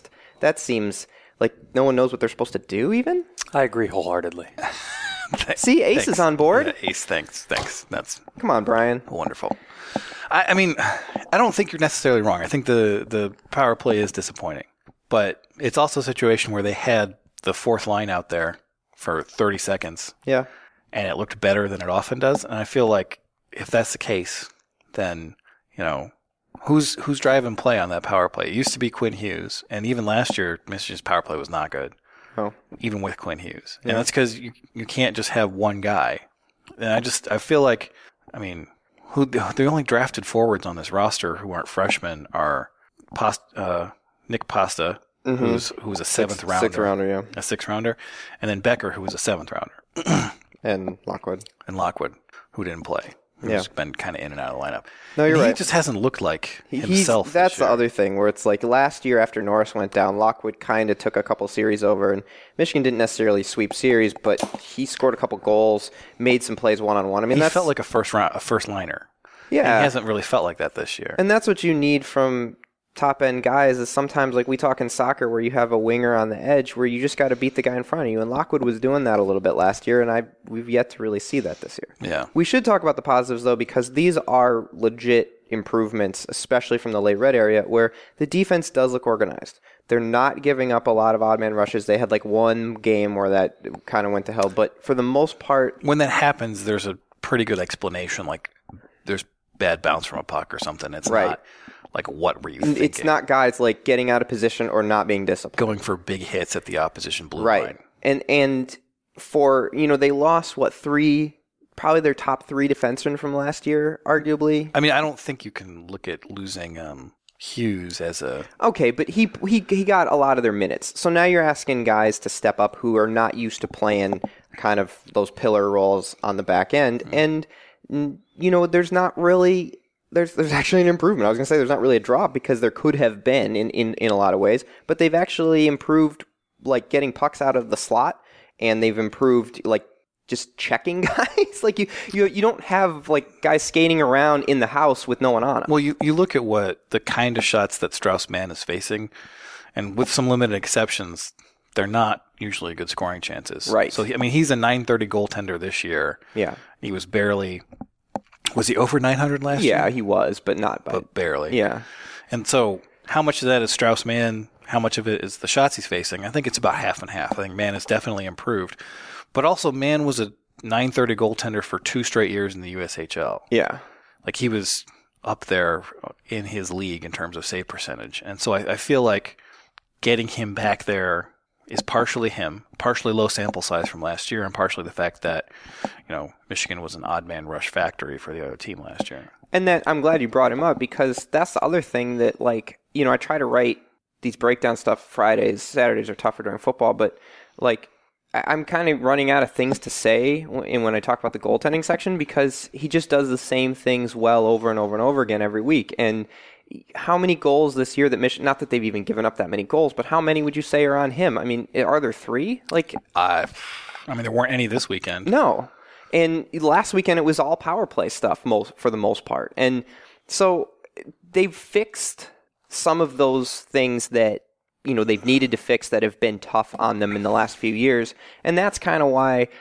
seems like no one knows what they're supposed to do even. I agree wholeheartedly. See, Ace is on board. Yeah, Ace, thanks. Come on, Brian. Wonderful. I mean, I don't think you're necessarily wrong. I think the power play is disappointing. But it's also a situation where they had the 4th line out there for 30 seconds. Yeah. And it looked better than it often does. And I feel like if that's the case, then, who's driving play on that power play? It used to be Quinn Hughes. And even last year, Michigan's power play was not good. Oh. Even with Quinn Hughes. Yeah. And that's because you can't just have one guy. And I feel like, I mean, the only drafted forwards on this roster who aren't freshmen are Nick Pasta, who's a 7th rounder. 6th rounder, yeah. A 6th rounder. And then Becker, who was a 7th rounder. And Lockwood, who didn't play. Who's been kind of in and out of the lineup. No, you're right. He just hasn't looked like himself. That's the other thing, where it's like last year after Norris went down, Lockwood kind of took a couple series over, and Michigan didn't necessarily sweep series, but he scored a couple goals, made some plays one-on-one. I mean, he felt like a first liner. Yeah. And he hasn't really felt like that this year. And that's what you need from top-end guys is sometimes, like we talk in soccer, where you have a winger on the edge where you just got to beat the guy in front of you. And Lockwood was doing that a little bit last year, and we've yet to really see that this year. Yeah. We should talk about the positives, though, because these are legit improvements, especially from the late red area, where the defense does look organized. They're not giving up a lot of odd man rushes. They had like one game where that kind of went to hell, but for the most part... When that happens, there's a pretty good explanation, like there's bad bounce from a puck or something. It's not... Like, what were you thinking? It's not guys, like, getting out of position or not being disciplined. Going for big hits at the opposition blue line. And for, they lost, probably their top 3 defensemen from last year, arguably. I mean, I don't think you can look at losing Hughes as a... Okay, but he got a lot of their minutes. So now you're asking guys to step up who are not used to playing kind of those pillar roles on the back end. And, there's not really... There's actually an improvement. I was going to say there's not really a drop because there could have been in a lot of ways. But they've actually improved, like, getting pucks out of the slot. And they've improved, like, just checking guys. Like, you don't have, like, guys skating around in the house with no one on them. Well, you look at what the kind of shots that Strauss-Mann is facing, and with some limited exceptions, they're not usually good scoring chances. Right. So, he's a .930 goaltender this year. Yeah. He was barely... Was he over 900 last year? Yeah, he was, but not by... But barely. Yeah. And so, how much of that is Strauss-Mann? How much of it is the shots he's facing? I think it's about half and half. I think Mann has definitely improved. But also, Mann was a .930 goaltender for 2 straight years in the USHL. Yeah. Like, he was up there in his league in terms of save percentage. And so I feel like getting him back there is partially him, partially low sample size from last year, and partially the fact that, Michigan was an odd man rush factory for the other team last year. And then I'm glad you brought him up because that's the other thing that, like, I try to write these breakdown stuff Fridays. Saturdays are tougher during football, but, like, I'm kind of running out of things to say when I talk about the goaltending section because he just does the same things well over and over and over again every week. And how many goals this year that Michigan, not that they've even given up that many goals, but how many would you say are on him? I mean, are there 3? Like, there weren't any this weekend. No. And last weekend it was all power play stuff for the most part. And so they've fixed some of those things that, they've needed to fix that have been tough on them in the last few years. And that's kind of why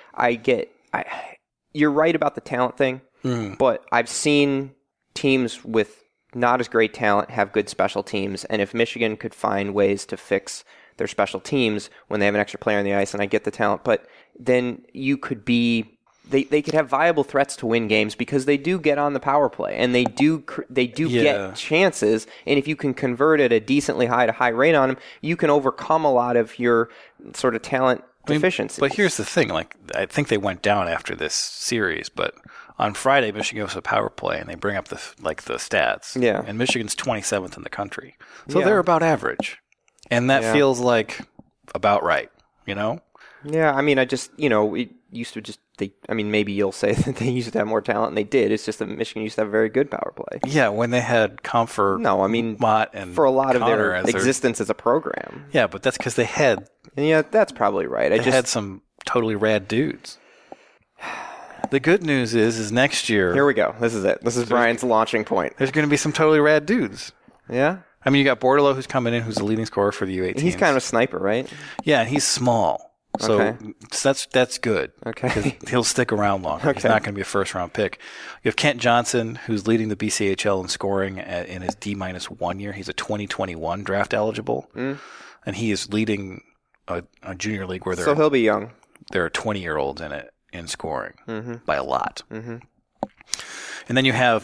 you're right about the talent thing, but I've seen teams with not as great talent have good special teams. And if Michigan could find ways to fix their special teams when they have an extra player on the ice, and I get the talent, but then you could be... They could have viable threats to win games because they do get on the power play and they do get chances. And if you can convert at a decently high to high rate on them, you can overcome a lot of your sort of talent deficiencies. But here's the thing: like, I think they went down after this series, but on Friday, Michigan goes to power play and they bring up the stats. Yeah. And Michigan's 27th in the country, so they're about average, and that feels like about right. Yeah, I mean, it used to just... maybe you'll say that they used to have more talent, and they did. It's just that Michigan used to have a very good power play. Yeah, when they had Comfort, Mott, and for a lot of Connor their existence as a program. Yeah, but that's because they had... Yeah, that's probably right. They had some totally rad dudes. The good news is next year... Here we go. This is it. This is Brian's launching point. There's going to be some totally rad dudes. Yeah? I mean, you got Bordelot, who's coming in, who's the leading scorer for the U18. He's kind of a sniper, right? Yeah, and he's small. So that's good. Okay. Because he'll stick around longer. He's not going to be a first-round pick. You have Kent Johnson, who's leading the BCHL in scoring in his D-1 year. He's a 2021 draft eligible. And he is leading a junior league where so he'll be young. There are 20-year-olds in it in scoring by a lot. Mm-hmm. And then you have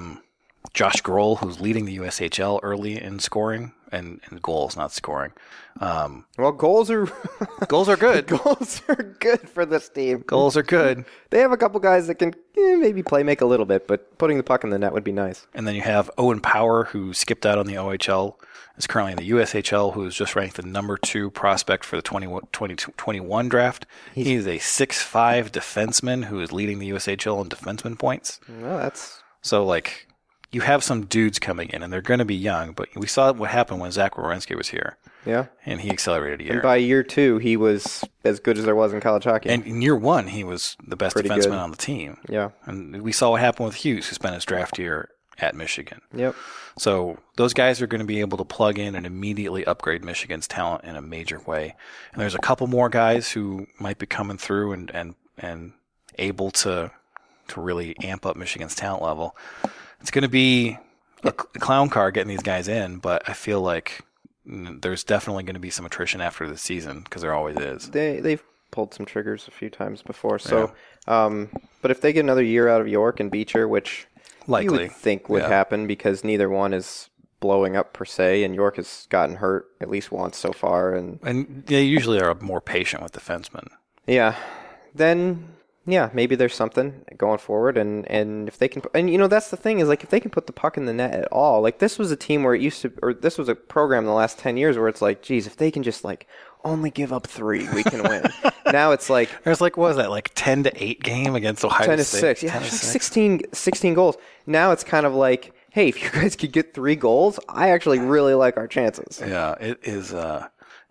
Josh Grohl, who's leading the USHL early in scoring and goals, not scoring. Well, goals are good. Goals are good for this team. Goals are good. They have a couple guys that can maybe make a little bit, but putting the puck in the net would be nice. And then you have Owen Power, who skipped out on the OHL, is currently in the USHL, who is just ranked the number 2 prospect for the 2021 draft. He is a 6'5" defenseman who is leading the USHL in defenseman points. Well, that's... So, like, you have some dudes coming in, and they're going to be young, but we saw what happened when Zach Werenski was here. Yeah. And he accelerated a year. And by year 2, he was as good as there was in college hockey. And in year 1, he was the best defenseman on the team. Yeah. And we saw what happened with Hughes, who spent his draft year at Michigan. Yep. So those guys are going to be able to plug in and immediately upgrade Michigan's talent in a major way. And there's a couple more guys who might be coming through and able to really amp up Michigan's talent level. It's going to be a clown car getting these guys in, but I feel like there's definitely going to be some attrition after the season because there always is. They've pulled some triggers a few times before. So, but if they get another year out of York and Beecher, which likely you would think would happen because neither one is blowing up per se, and York has gotten hurt at least once so far, and they usually are more patient with defensemen. Yeah, then Yeah, maybe there's something going forward, and if they can, and that's the thing is like if they can put the puck in the net at all, like this was a team where it used to, or this was a program in the last 10 years where it's like, geez, if they can just like only give up 3, we can win. Now it's like there's like what was that like 10-8 game against Ohio State? 10-6, yeah, 16 goals. Now it's kind of like, hey, if you guys could get 3 goals, I actually really like our chances. Yeah, it is an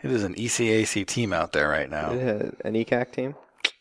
ECAC team out there right now. An ECAC team.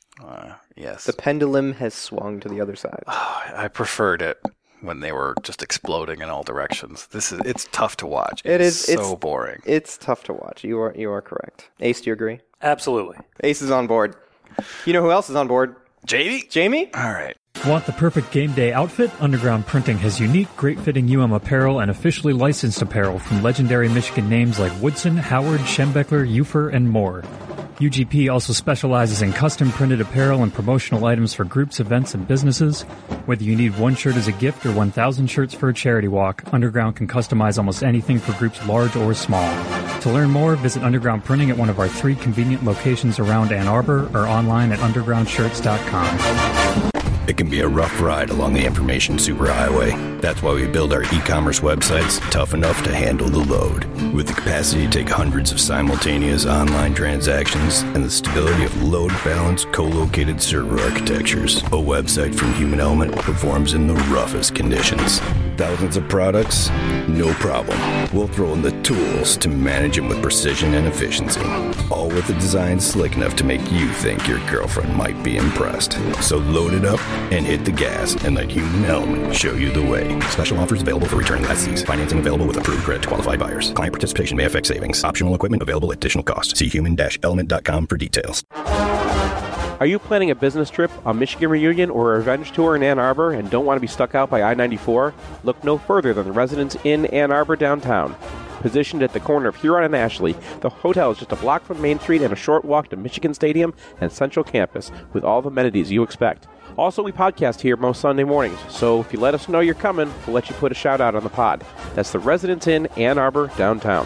Yes. The pendulum has swung to the other side. I preferred it when they were just exploding in all directions. It's tough to watch. It's so boring. It's tough to watch. You are correct. Ace, do you agree? Absolutely. Ace is on board. You know who else is on board? Jamie? All right. Want the perfect game day outfit? Underground Printing has unique, great-fitting apparel and officially licensed apparel from legendary Michigan names like Woodson, Howard, Schembechler, Ufer, and more. UGP also specializes in custom-printed apparel and promotional items for groups, events, and businesses. Whether you need 1 shirt as a gift or 1,000 shirts for a charity walk, Underground can customize almost anything for groups large or small. To learn more, visit Underground Printing at one of our 3 convenient locations around Ann Arbor or online at undergroundshirts.com. It can be a rough ride along the information superhighway. That's why we build our e-commerce websites tough enough to handle the load. With the capacity to take hundreds of simultaneous online transactions and the stability of load-balanced, co-located server architectures, a website from Human Element performs in the roughest conditions. Thousands of products? No problem. We'll throw in the tools to manage them with precision and efficiency. All with a design slick enough to make you think your girlfriend might be impressed. So load it up and hit the gas and let Human Element show you the way. Special offers available for returning lessees. Financing available with approved credit to qualified buyers. Client participation may affect savings. Optional equipment available at additional cost. See human-element.com for details. Are you planning a business trip, a Michigan reunion, or a revenge tour in Ann Arbor and don't want to be stuck out by I-94? Look no further than the Residence Inn Ann Arbor downtown. Positioned at the corner of Huron and Ashley, the hotel is just a block from Main Street and a short walk to Michigan Stadium and Central Campus with all the amenities you expect. Also, we podcast here most Sunday mornings, so if you let us know you're coming, we'll let you put a shout out on the pod. That's the Residence Inn Ann Arbor downtown.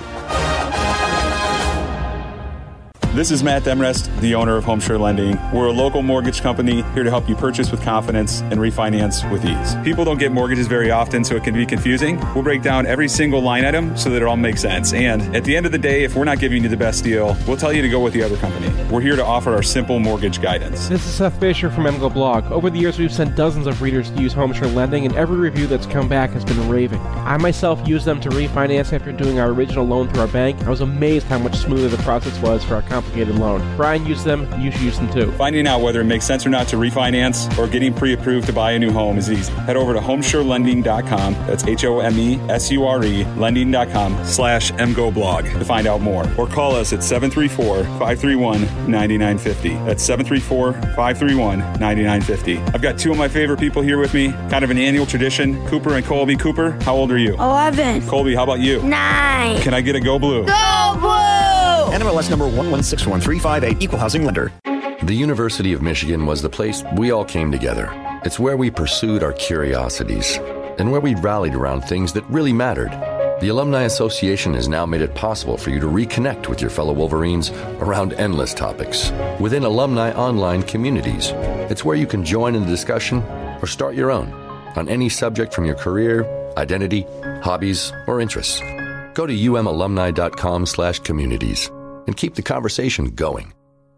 This is Matt Demrest, the owner of HomeSure Lending. We're a local mortgage company here to help you purchase with confidence and refinance with ease. People don't get mortgages very often, so it can be confusing. We'll break down every single line item so that it all makes sense. And at the end of the day, if we're not giving you the best deal, we'll tell you to go with the other company. We're here to offer our simple mortgage guidance. This is Seth Fisher from MGO Blog. Over the years, we've sent dozens of readers to use HomeSure Lending, and every review that's come back has been raving. I myself used them to refinance after doing our original loan through our bank. I was amazed how much smoother the process was for our complicated loan. Brian used them, you should use them too. Finding out whether it makes sense or not to refinance or getting pre-approved to buy a new home is easy. Head over to homesurelending.com, that's HOMESURE, lending.com/MGOblog to find out more. Or call us at 734-531-9950. That's 734-531-9950. I've got 2 of my favorite people here with me, kind of an annual tradition, Cooper and Colby. Cooper, how old are you? 11. Colby, how about you? 9. Can I get a Go Blue? Go Blue! NMLS number 1161358, Equal Housing Lender. The University of Michigan was the place we all came together. It's where we pursued our curiosities and where we rallied around things that really mattered. The Alumni Association has now made it possible for you to reconnect with your fellow Wolverines around endless topics within alumni online communities. It's where you can join in the discussion or start your own on any subject from your career, identity, hobbies, or interests. Go to umalumni.com/communities and keep the conversation going.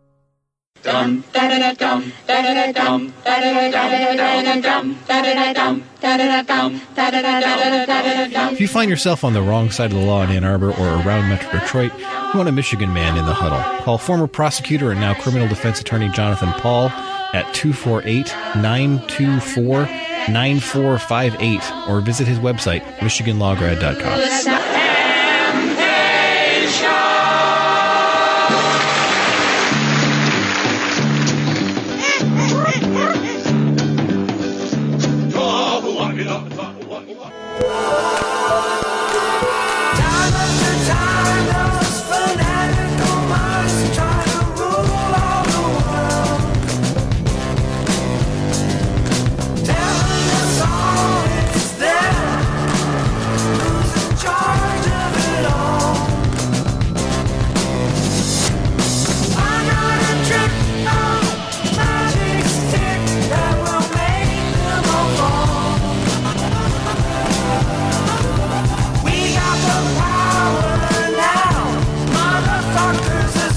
If you find yourself on the wrong side of the law in Ann Arbor or around Metro Detroit, you want a Michigan man in the huddle. Call former prosecutor and now criminal defense attorney Jonathan Paul at 248-924-9458 or visit his website, michiganlawgrad.com. Charge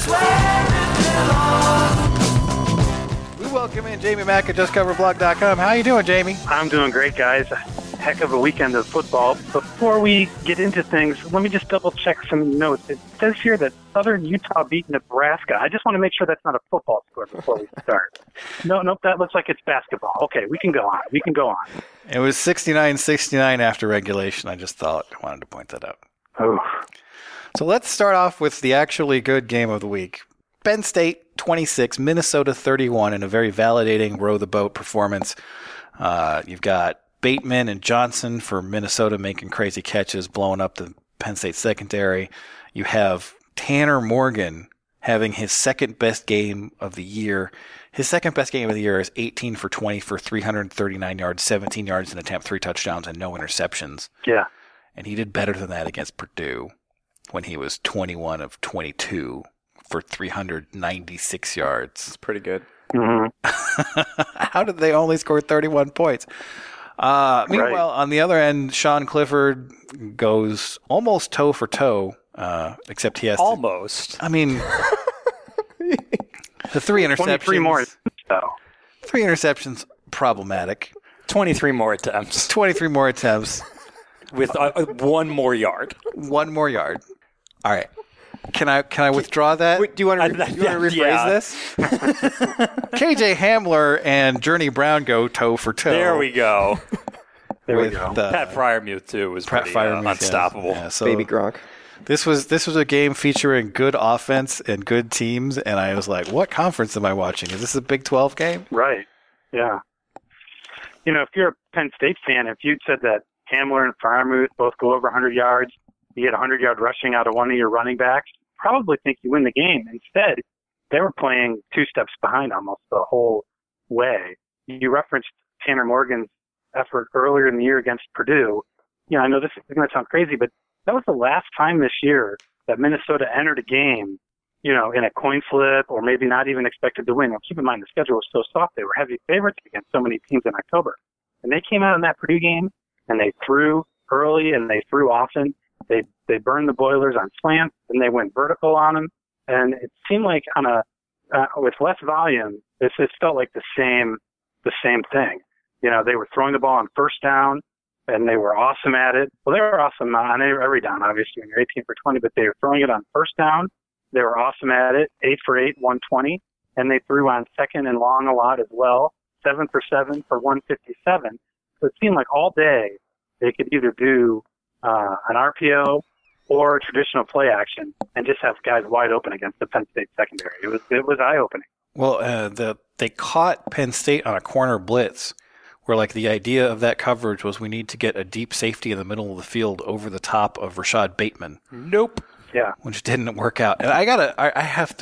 We welcome in Jamie Mack at JustCoverBlog.com. How you doing, Jamie? I'm doing great, guys. Heck of a weekend of football. Before we get into things, let me just double-check some notes. It says here that Southern Utah beat Nebraska. I just want to make sure that's not a football score before we start. Nope, that looks like it's basketball. Okay, we can go on. It was 69-69 after regulation. I just thought I wanted to point that out. Oh. So let's start off with the actually good game of the week. Penn State 26, Minnesota 31 in a very validating row the boat performance. You've got Bateman and Johnson for Minnesota making crazy catches, blowing up the Penn State secondary. You have Tanner Morgan having his second best game of the year. His second best game of the year is 18 for 20 for 339 yards, 17 yards in attempt, 3 touchdowns, and no interceptions. Yeah. And he did better than that against Purdue when he was 21 of 22 for 396 yards. It's pretty good. Mm-hmm. How did they only score 31 points? Meanwhile, on the other end, Sean Clifford goes almost toe for toe, except he has almost. I mean, the 3 interceptions. 23 more. So. 3 interceptions, problematic. 23 more attempts. 23 more attempts. With 1 more yard. 1 more yard. All right. Can I withdraw that? Wait, do you want to rephrase this? KJ Hamler and Journey Brown go toe for toe. There we go. Pat Freiermuth too was pretty unstoppable. Yeah, so Baby Gronk. This was a game featuring good offense and good teams, and I was like, what conference am I watching? Is this a Big 12 game? Right. Yeah. If you're a Penn State fan, if you'd said that Hamler and Freiermuth both go over 100 yards, you get 100-yard rushing out of one of your running backs, probably think you win the game. Instead, they were playing 2 steps behind almost the whole way. You referenced Tanner Morgan's effort earlier in the year against Purdue. I know this is going to sound crazy, but that was the last time this year that Minnesota entered a game, in a coin flip or maybe not even expected to win. Now, keep in mind, the schedule was so soft. They were heavy favorites against so many teams in October. And they came out in that Purdue game, and they threw early and they threw often. They burned the Boilers on slants, and they went vertical on them. And it seemed like with less volume, it felt like the same thing. They were throwing the ball on first down, and they were awesome at it. Well, they were awesome on every down, obviously, when you're 18 for 20, but they were throwing it on first down. They were awesome at it, 8 for 8, 120, and they threw on second and long a lot as well, 7 for 7 for 157. So it seemed like all day they could either do an RPO or a traditional play action and just have guys wide open against the Penn State secondary. It was eye-opening. Well, they caught Penn State on a corner blitz where the idea of that coverage was we need to get a deep safety in the middle of the field over the top of Rashad Bateman. Nope. Yeah. Which didn't work out. And I have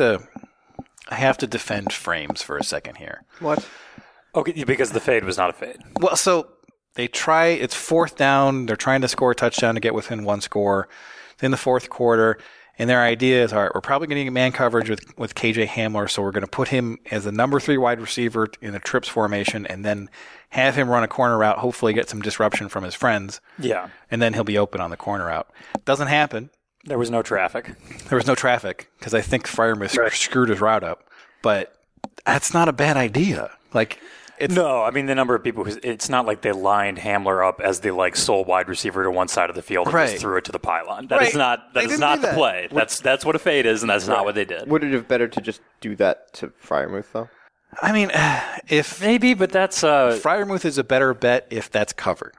to defend frames for a second here. What? Okay, because the fade was not a fade. Well, so it's 4th down. They're trying to score a touchdown to get within 1 score. It's in the 4th quarter. And their idea is, all right, we're probably going to get man coverage with KJ Hamler, so we're going to put him as the number 3 wide receiver in the trips formation and then have him run a corner route, hopefully get some disruption from his friends. Yeah. And then he'll be open on the corner route. Doesn't happen. There was no traffic. Because I think Freiermuth screwed his route up. But that's not a bad idea. No, I mean, the number of people, it's not like they lined Hamler up as the sole wide receiver to one side of the field and just threw it to the pylon. That is not the play. That's what a fade is, and that's not what they did. Would it have better to just do that to Freiermuth, though? I mean, if maybe, but that's Freiermuth is a better bet if that's covered.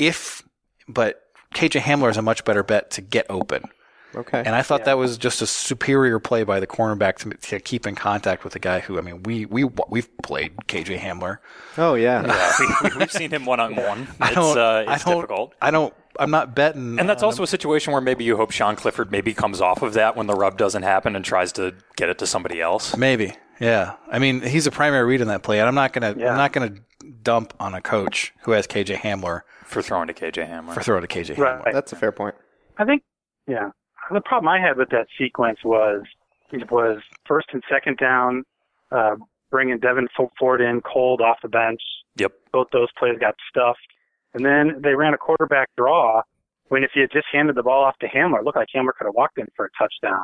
But KJ Hamler is a much better bet to get open. Okay. And I thought that was just a superior play by the cornerback to keep in contact with a guy who, I mean, we've played KJ Hamler. Oh yeah, we've seen him one-on-one. It's difficult. I'm not betting. And that's also a situation where maybe you hope Sean Clifford maybe comes off of that when the rub doesn't happen and tries to get it to somebody else. Maybe. Yeah. I mean, he's a primary read in that play, and I'm not gonna dump on a coach who has KJ Hamler for throwing to KJ Hamler. Right. That's a fair point. I think. Yeah. The problem I had with that sequence was first and second down, bringing Devin Ford in cold off the bench. Yep. Both those plays got stuffed. And then they ran a quarterback draw when if you had just handed the ball off to Hamler, it looked like Hamler could have walked in for a touchdown.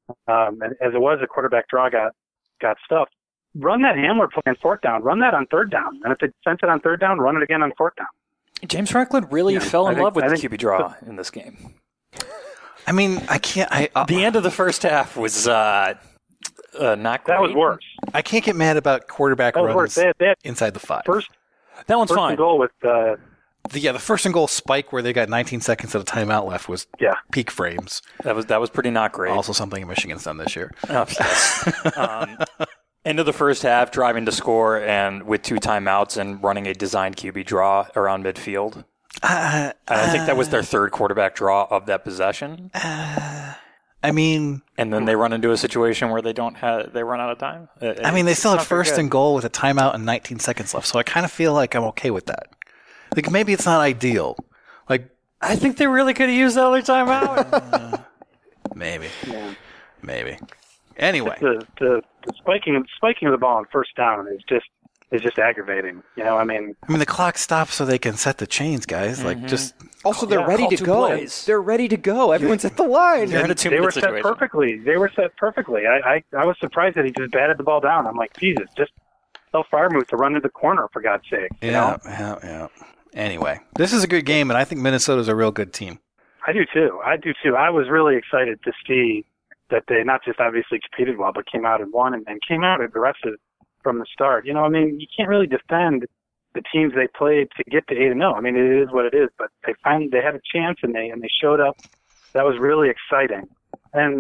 and as it was, the quarterback draw got stuffed. Run that Hamler play on fourth down. Run that on third down. And if they sent it on third down, run it again on fourth down. James Franklin really fell in love with the QB draw in this game. I mean, I can't. The end of the first half was not great. That was worse. I can't get mad about quarterback runs they had inside the 5. That one's first fine. And goal with the first and goal spike where they got 19 seconds of timeout left was peak frames. That was pretty not great. Also something Michigan's done this year. Oh, yes. End of the first half, driving to score and with 2 timeouts and running a designed QB draw around midfield. I think that was their third quarterback draw of that possession. I mean, and then they run into a situation where they run out of time. They still had first and goal with a timeout and 19 seconds left, so I kind of feel like I'm okay with that. Like maybe it's not ideal. Like I think they really could have used that other timeout. Maybe. Anyway, the spiking of the ball on first down is just aggravating. I mean, the clock stops so they can set the chains, guys. Like just also they're ready to go. Plays. They're ready to go. Everyone's at the line. They're in a 2-minute They situation. were set perfectly. I was surprised that he just batted the ball down. I'm like, Jesus, just tell Freiermuth to run to the corner for God's sake. Yeah. Anyway, this is a good game, and I think Minnesota's a real good team. I do too. I was really excited to see that they not just obviously competed well, but came out and won and came out aggressive from the start. You can't really defend the teams they played to get to 8-0. I mean, it is what it is, but they had a chance and they showed up. That was really exciting. And,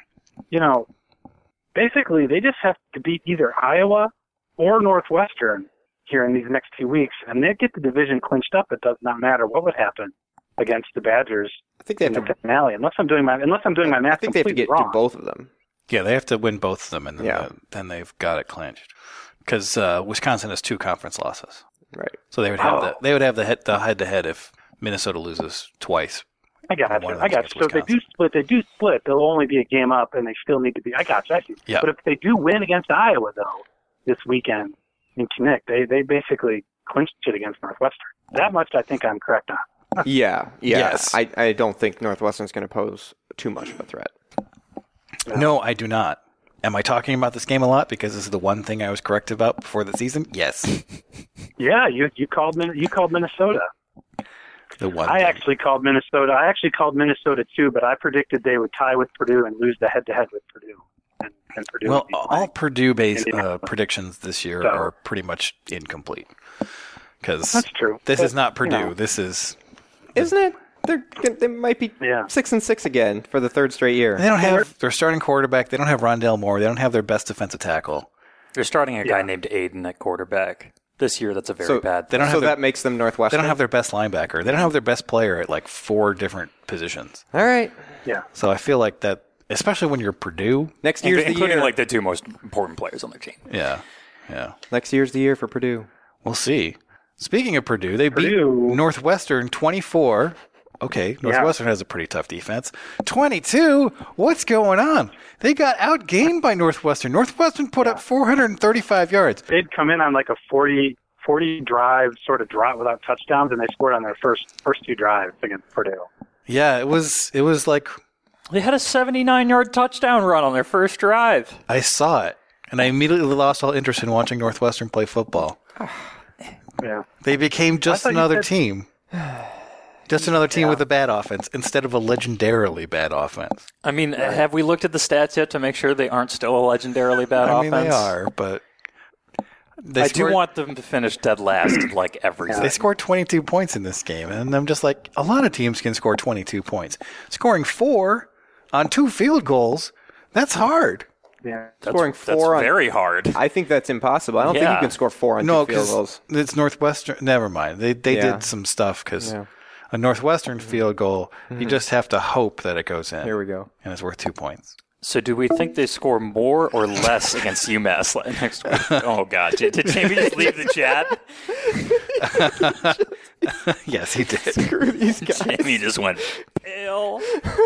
basically they just have to beat either Iowa or Northwestern here in these next 2 weeks, and they get the division clinched up. It does not matter what would happen against the Badgers. I think they have to finale, unless I'm doing my math. I think they have to get wrong. to both of them. Yeah, they have to win both of them, and then they've got it clinched. Because Wisconsin has 2 conference losses, right? So they would have the head-to-head if Minnesota loses twice. I got you. So if they do split, they'll only be a game up, and they still need to be. I got you. I see. Yeah. But if they do win against Iowa, though, this weekend in Kinnick, they basically clinched it against Northwestern. That much I think I'm correct on. Yeah. Yes. I don't think Northwestern's going to pose too much of a threat. No, I do not. Am I talking about this game a lot because this is the one thing I was correct about before the season? Yes. Yeah, you called Minnesota. The one. I actually called Minnesota. I actually called Minnesota too, but I predicted they would tie with Purdue and lose the head-to-head with Purdue. And Purdue. Well, all Purdue-based predictions this year are pretty much incomplete. Because that's true. This is not Purdue. This is. Isn't it? They might be 6-6 again for the third straight year. They don't have their starting quarterback. They don't have Rondale Moore. They don't have their best defensive tackle. They're starting a guy named Aiden at quarterback. This year, that's a very bad thing. That makes them Northwestern? They don't have their best linebacker. They don't have their best player at like 4 different positions. All right. Yeah. So I feel like that, especially when you're Purdue. Next year's the year. Including like the 2 most important players on their team. Yeah. Next year's the year for Purdue. We'll see. Speaking of Purdue, they beat Northwestern 24. Okay, Northwestern has a pretty tough defense. 22? What's going on? They got outgained by Northwestern. Northwestern put up 435 yards. They'd come in on like a 40 drive sort of drop without touchdowns, and they scored on their first 2 drives against Purdue. Yeah, it was like they had a 79-yard touchdown run on their first drive. I saw it, and I immediately lost all interest in watching Northwestern play football. Yeah, they became just another team. Just another team with a bad offense instead of a legendarily bad offense. I mean, have we looked at the stats yet to make sure they aren't still a legendarily bad offense? I mean, they are, but I do want them to finish dead last in like everything. They scored 22 points in this game, and I'm just like, a lot of teams can score 22 points. Scoring 4 on 2 field goals, that's hard. Yeah, scoring 4 that's very hard. I think that's impossible. I don't think you can score 4 on 2 field goals. It's Northwestern. Never mind. They did some stuff because a Northwestern field goal, you just have to hope that it goes in. Here we go. And it's worth 2 points. So do we think they score more or less against UMass next week? Oh, God. Did Jamie just leave the chat? Yes, he did. Screw these guys. Jamie just went pale.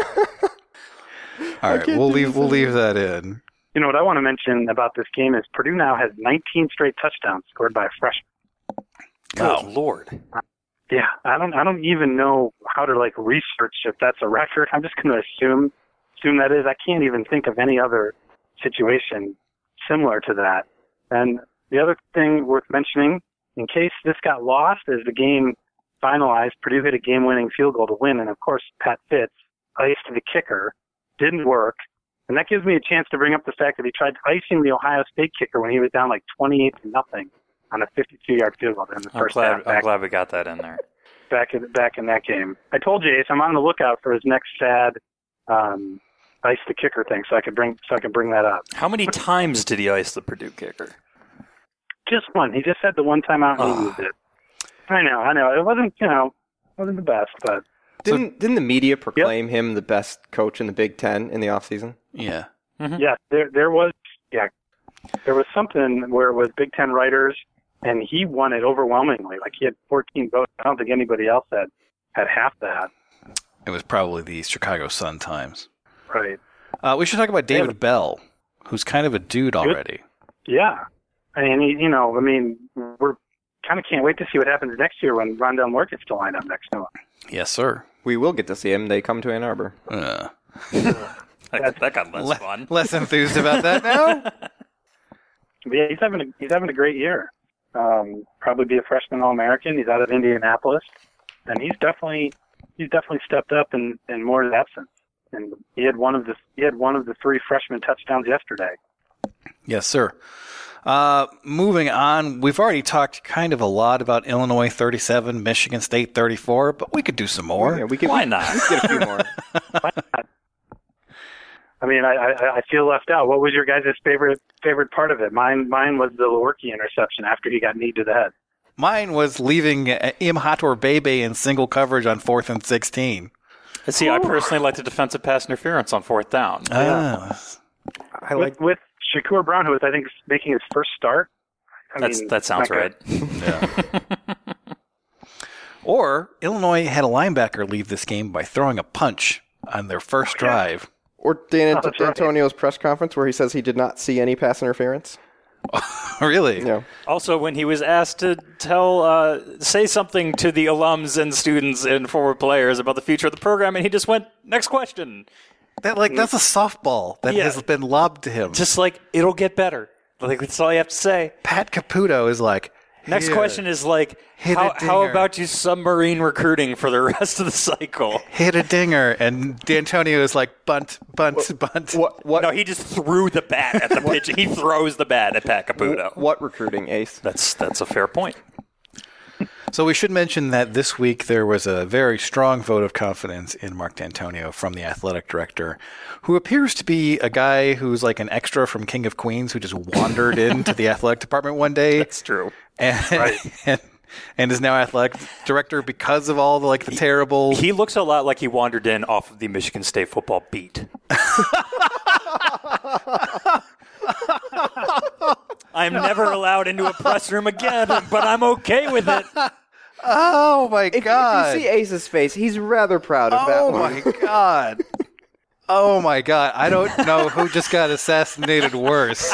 All right, we'll leave that in. You know what I want to mention about this game is Purdue now has 19 straight touchdowns scored by a freshman. Good Lord. Yeah, I don't even know how to like research if that's a record. I'm just going to assume assume that is. I can't even think of any other situation similar to that. And the other thing worth mentioning, in case this got lost, as the game finalized, Purdue hit a game-winning field goal to win, and of course Pat Fitz iced the kicker. Didn't work. And that gives me a chance to bring up the fact that he tried icing the Ohio State kicker when he was down like 28-0 on a 52-yard field goal in the first half. I'm glad we got that in there. Back in that game. I told you, Ace, I'm on the lookout for his next sad ice the kicker thing, so I could bring that up. How many times did he ice the Purdue kicker? Just one. He just had the one time out and he used it. I know. It wasn't the best, but didn't the media proclaim him the best coach in the Big Ten in the offseason? Yeah. Mm-hmm. Yeah, there was something where it was Big Ten writers, and he won it overwhelmingly. Like he had 14 votes. I don't think anybody else had half that. It was probably the Chicago Sun-Times. Right. We should talk about David Bell, who's kind of a dude already. Yeah. We're kind of can't wait to see what happens next year when Rondell Moore gets to line up next to him. Yes, sir. We will get to see him. They come to Ann Arbor. That got less fun. Less enthused about that now? Yeah, he's having a great year. Probably be a freshman All-American. He's out of Indianapolis, and he's definitely stepped up in Moore's absence. And he had one of the 3 freshman touchdowns yesterday. Yes, sir. Moving on, we've already talked kind of a lot about Illinois 37, Michigan State 34, but we could do some more. Yeah, Why not? We could get a few more. Why not? I mean, I feel left out. What was your guys' favorite part of it? Mine was the Lewerke interception after he got kneed to the head. Mine was leaving Imhator Bebe in single coverage on 4th and 16. See, I personally like the defensive pass interference on 4th down. With Shakur Brown, who was, I think, making his first start. That sounds right. Yeah. Or Illinois had a linebacker leave this game by throwing a punch on their first drive. Or Dan Antonio's press conference where he says he did not see any pass interference. Really? Yeah. Also, when he was asked to say something to the alums and students and forward players about the future of the program, and he just went, next question. That's a softball that has been lobbed to him. Just like, it'll get better. Like, that's all you have to say. Pat Caputo is like, next question is like, how about you submarine recruiting for the rest of the cycle? Hit a dinger. And D'Antonio is like, bunt. What? No, he just threw the bat at the pitch. He throws the bat at Pat Caputo. What recruiting, Ace? That's a fair point. So we should mention that this week there was a very strong vote of confidence in Mark D'Antonio from the athletic director, who appears to be a guy who's like an extra from King of Queens who just wandered into the athletic department one day. That's true. And is now athletic director because of all the terrible... He looks a lot like he wandered in off of the Michigan State football beat. I'm never allowed into a press room again, but I'm okay with it. Oh, my God. If you see Ace's face, he's rather proud of that one. Oh, my God. Oh, my God. I don't know who just got assassinated worse.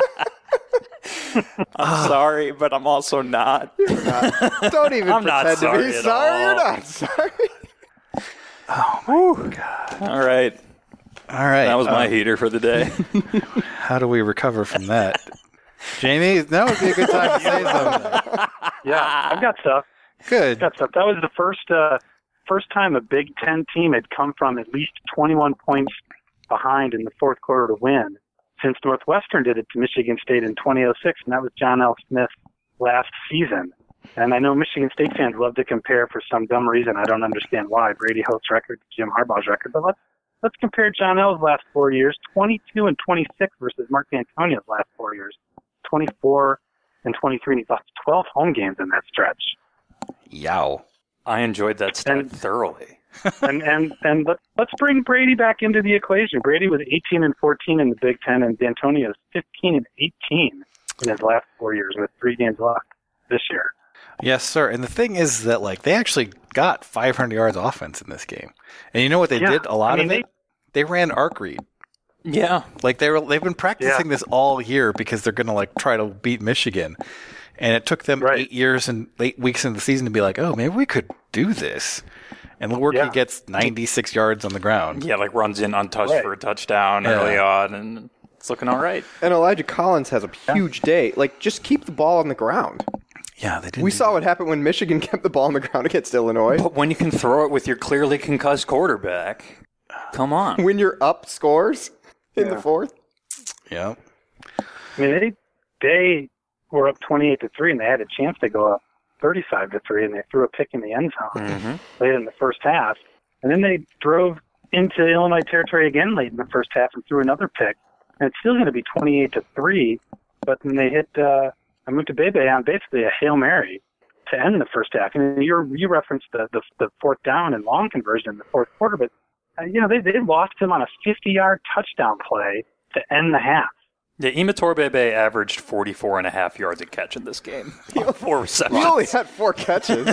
I'm sorry, but I'm also not. You're not. Don't even I'm pretend not sorry to be at sorry. all. You're not sorry. Oh, my God. All right. That was my heater for the day. How do we recover from that? Jamie, that would be a good time to say something. Yeah, I've got stuff. Good. That was the first time a Big Ten team had come from at least 21 points behind in the fourth quarter to win since Northwestern did it to Michigan State in 2006, and that was John L. Smith last season. And I know Michigan State fans love to compare for some dumb reason. I don't understand why. Brady Hoke's record to Jim Harbaugh's record. But let's compare John L's last 4 years, 22 and 26 versus Mark D'Antonio's last 4 years, 24 and 23, and he's lost 12 home games in that stretch. Yow. I enjoyed that stat thoroughly. and let's bring Brady back into the equation. Brady was 18 and 14 in the Big Ten, and D'Antonio's 15 and 18 in his last 4 years with 3 games left this year. Yes, sir. And the thing is that they actually got 500 yards offense in this game. And you know what they did? A lot of it? They ran arc read. Yeah. They've been practicing this all year because they're going to try to beat Michigan. And it took them 8 years and 8 weeks into the season to be like, oh, maybe we could do this. And Lewerke gets 96 yards on the ground. Yeah, like runs in untouched for a touchdown early on, and it's looking all right. And Elijah Collins has a huge day. Like, just keep the ball on the ground. Yeah, they did. We saw what happened when Michigan kept the ball on the ground against Illinois. But when you can throw it with your clearly concussed quarterback, come on. When you're up scores in the fourth. Yeah. I mean, they were up 28-3, and they had a chance to go up 35-3, and they threw a pick in the end zone late in the first half. And then they drove into Illinois territory again late in the first half and threw another pick. And it's still going to be 28-3, but then they hit Imatorbhebhe on basically a Hail Mary to end the first half. And you referenced the fourth down and long conversion in the fourth quarter, but they lost him on a 50-yard touchdown play to end the half. Yeah, Imatorbhebhe averaged 44.5 yards a catch in this game. 4 receptions. He only had 4 catches.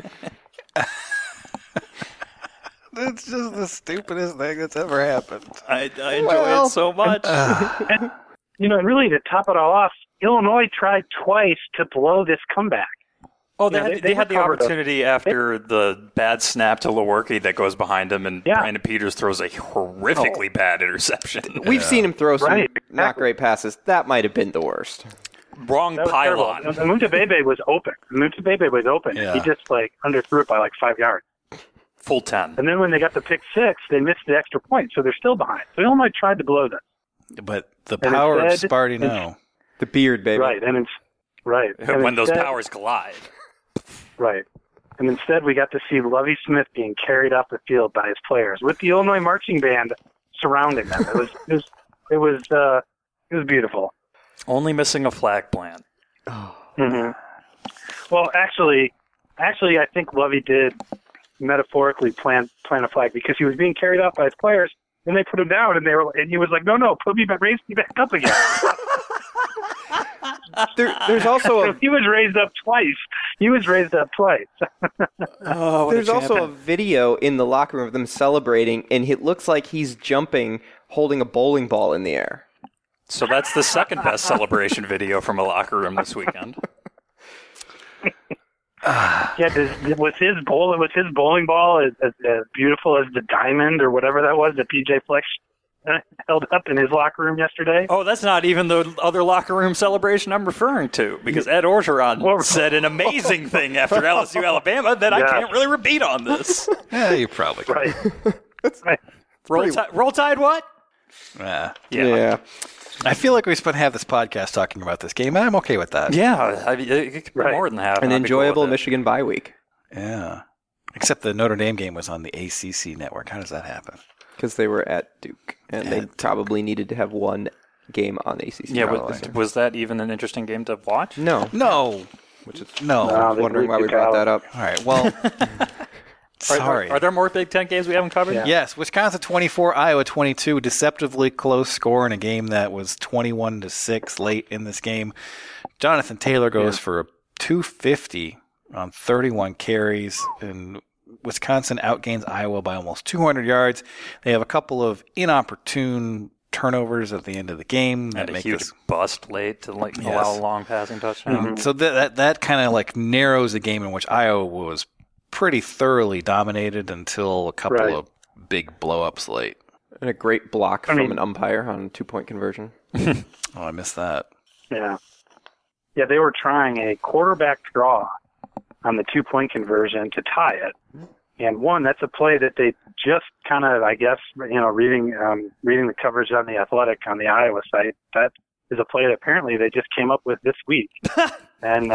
It's just the stupidest thing that's ever happened. I enjoy it so much. And really, to top it all off, Illinois tried twice to blow this comeback. Oh, they had the opportunity after the bad snap to Lewerke that goes behind him, and Brandon Peters throws a horrifically bad interception. We've seen him throw some not great passes. That might have been the worst. Wrong pylon. Imatorbhebhe was open. Yeah. He just underthrew it by 5 yards. Full 10. And then when they got the pick six, they missed the extra point, so they're still behind. So Illinois tried to blow this. But the power of Sparty the beard, baby. Right, and when those powers collide. Right. And instead, we got to see Lovie Smith being carried off the field by his players with the Illinois marching band surrounding them. It was beautiful. Only missing a flag plant. Mm-hmm. Well, actually, I think Lovie did metaphorically plant a flag because he was being carried off by his players. Then they put him down, and he was like, "No, raise me back up again." There's also he was raised up twice. There's also a video in the locker room of them celebrating, and it looks like he's jumping, holding a bowling ball in the air. So that's the second best celebration video from a locker room this weekend. Was his bowling ball as beautiful as the diamond or whatever that was that PJ Fleck held up in his locker room yesterday? Oh, that's not even the other locker room celebration I'm referring to, because Ed Orgeron said an amazing thing after LSU Alabama that I can't really repeat on this. Yeah, you probably can. Right. Roll Tide what? Yeah. I feel like we spent half this podcast talking about this game, and I'm okay with that. Yeah, it could be more than half. An enjoyable Michigan bye week. Yeah. Except the Notre Dame game was on the ACC network. How does that happen? Because they were at Duke, and they probably needed to have one game on ACC. Yeah, was that even an interesting game to watch? No. I was wondering why we brought that up. All right, well... Sorry. Are there more Big Ten games we haven't covered? Yeah. Yes, Wisconsin 24, Iowa 22. Deceptively close score in a game that was 21-6 late in this game. Jonathan Taylor goes for 250 on 31 carries, and Wisconsin outgains Iowa by almost 200 yards. They have a couple of inopportune turnovers at the end of the game and a huge bust late to allow a long passing touchdown. Mm-hmm. So that kind of narrows the game in which Iowa was pretty thoroughly dominated until a couple of big blow-ups late. And a great block from an umpire on a 2-point conversion. Oh, I missed that. Yeah. Yeah, they were trying a quarterback draw on the 2-point conversion to tie it. And that's a play that they just kind of, I guess, reading the coverage on the Athletic on the Iowa site, that is a play that apparently they just came up with this week. And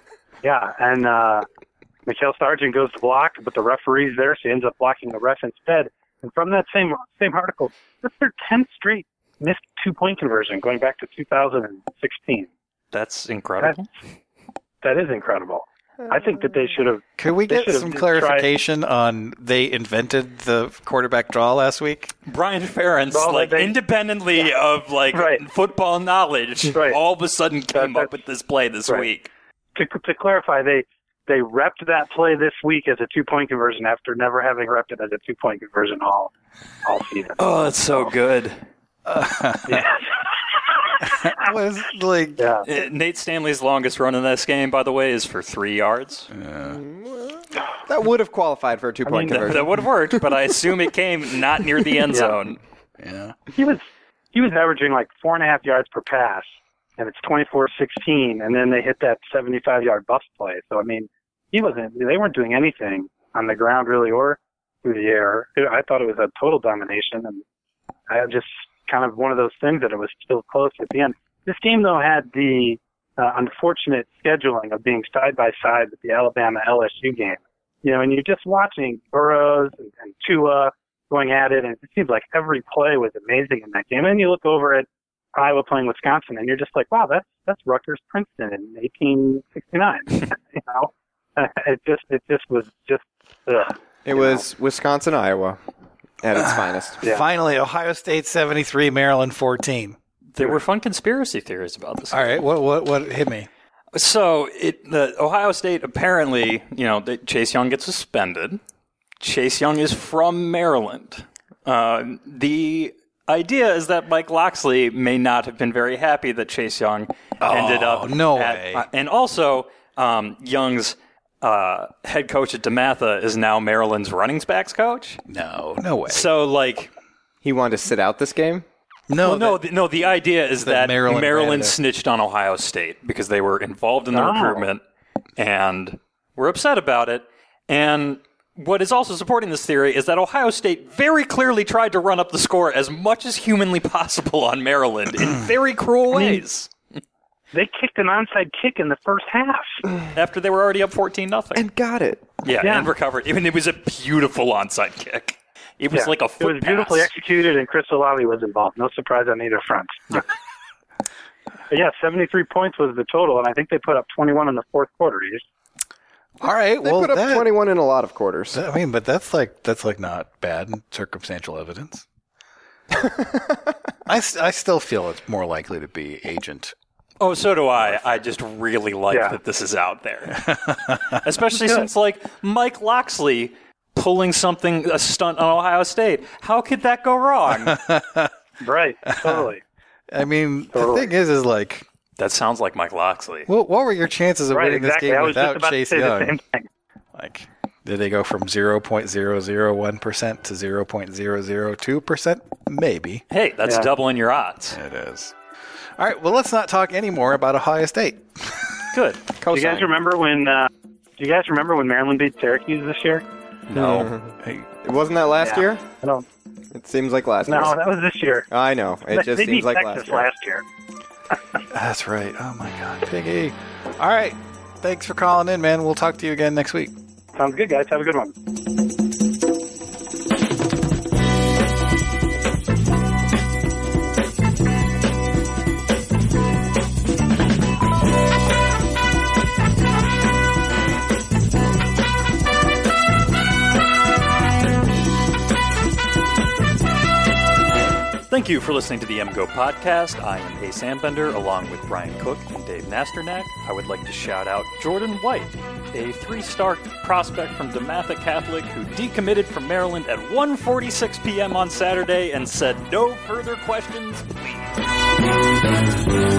Mikhail Sargent goes to block, but the referee's there, so he ends up blocking the ref instead. And from that same article, that's their 10th straight missed 2-point conversion going back to 2016. That's incredible. That is incredible. I think that they should have... Could we get some clarification on they invented the quarterback draw last week? Brian Ferentz, independently of football knowledge, all of a sudden came up with this play this week. To clarify, they repped that play this week as a 2-point conversion after never having repped it as a 2-point conversion all season. Oh, that's so good. Was Nate Stanley's longest run in this game, by the way, is for 3 yards. That That would have qualified for a two-point conversion. That would have worked, but I assume it came not near the end zone. Yeah. He was averaging like 4.5 yards per pass, and it's 24-16, and then they hit that 75-yard bust play. So, I mean, they weren't doing anything on the ground really or through the air. I thought it was a total domination, and I just kind of one of those things that it was still close at the end. This game, though, had the unfortunate scheduling of being side by side with the Alabama LSU game. You know, and you're just watching Burrows and Tua going at it, and it seems like every play was amazing in that game. And then you look over at Iowa playing Wisconsin, and you're just like, wow, that's Rutgers Princeton in 1869. You know, it just was just. It was Wisconsin, Iowa, at its finest. Yeah. Finally, Ohio State 73, Maryland 14. There were fun conspiracy theories about this. All right, what hit me? So the Ohio State apparently, Chase Young gets suspended. Chase Young is from Maryland. The idea is that Mike Locksley may not have been very happy that Chase Young ended up. No way. And also, Young's head coach at DeMatha is now Maryland's running backs coach. No way. So, he wanted to sit out this game? No, the idea is that Maryland it. snitched on Ohio State because they were involved in the recruitment and were upset about it. And what is also supporting this theory is that Ohio State very clearly tried to run up the score as much as humanly possible on Maryland in very cruel ways. They kicked an onside kick in the first half. After they were already up 14-0. And got it. Yeah, and recovered. Even it was a beautiful onside kick. It was like a foot It was beautifully executed, and Chris Olave was involved. No surprise on either front. But 73 points was the total, and I think they put up 21 in the fourth quarter. All right, they put up 21 in a lot of quarters. I mean, but that's not bad circumstantial evidence. I still feel it's more likely to be agent. Oh, so do I. I just really like that this is out there. Especially since, Mike Locksley pulling a stunt on Ohio State. How could that go wrong? Right, totally. I mean, the thing is that sounds like Mike Locksley. What were your chances of winning this game without Chase Young? Did they go from 0.001% to 0.002%? Maybe. Hey, that's doubling your odds. It is. All right, well, let's not talk anymore about Ohio State. Good. Do you guys remember when Maryland beat Syracuse this year? No. Hey, it wasn't that last year? I don't. It seems like last year. No, that was this year. I know. It just seems like Texas last year. That's right. Oh, my God. Piggy. All right. Thanks for calling in, man. We'll talk to you again next week. Sounds good, guys. Have a good one. Thank you for listening to the MGO podcast. I am A. Sam Bender, along with Brian Cook and Dave Nasternak. I would like to shout out Jordan White, a 3-star prospect from DeMatha Catholic who decommitted from Maryland at 1:46 p.m. on Saturday and said no further questions, please.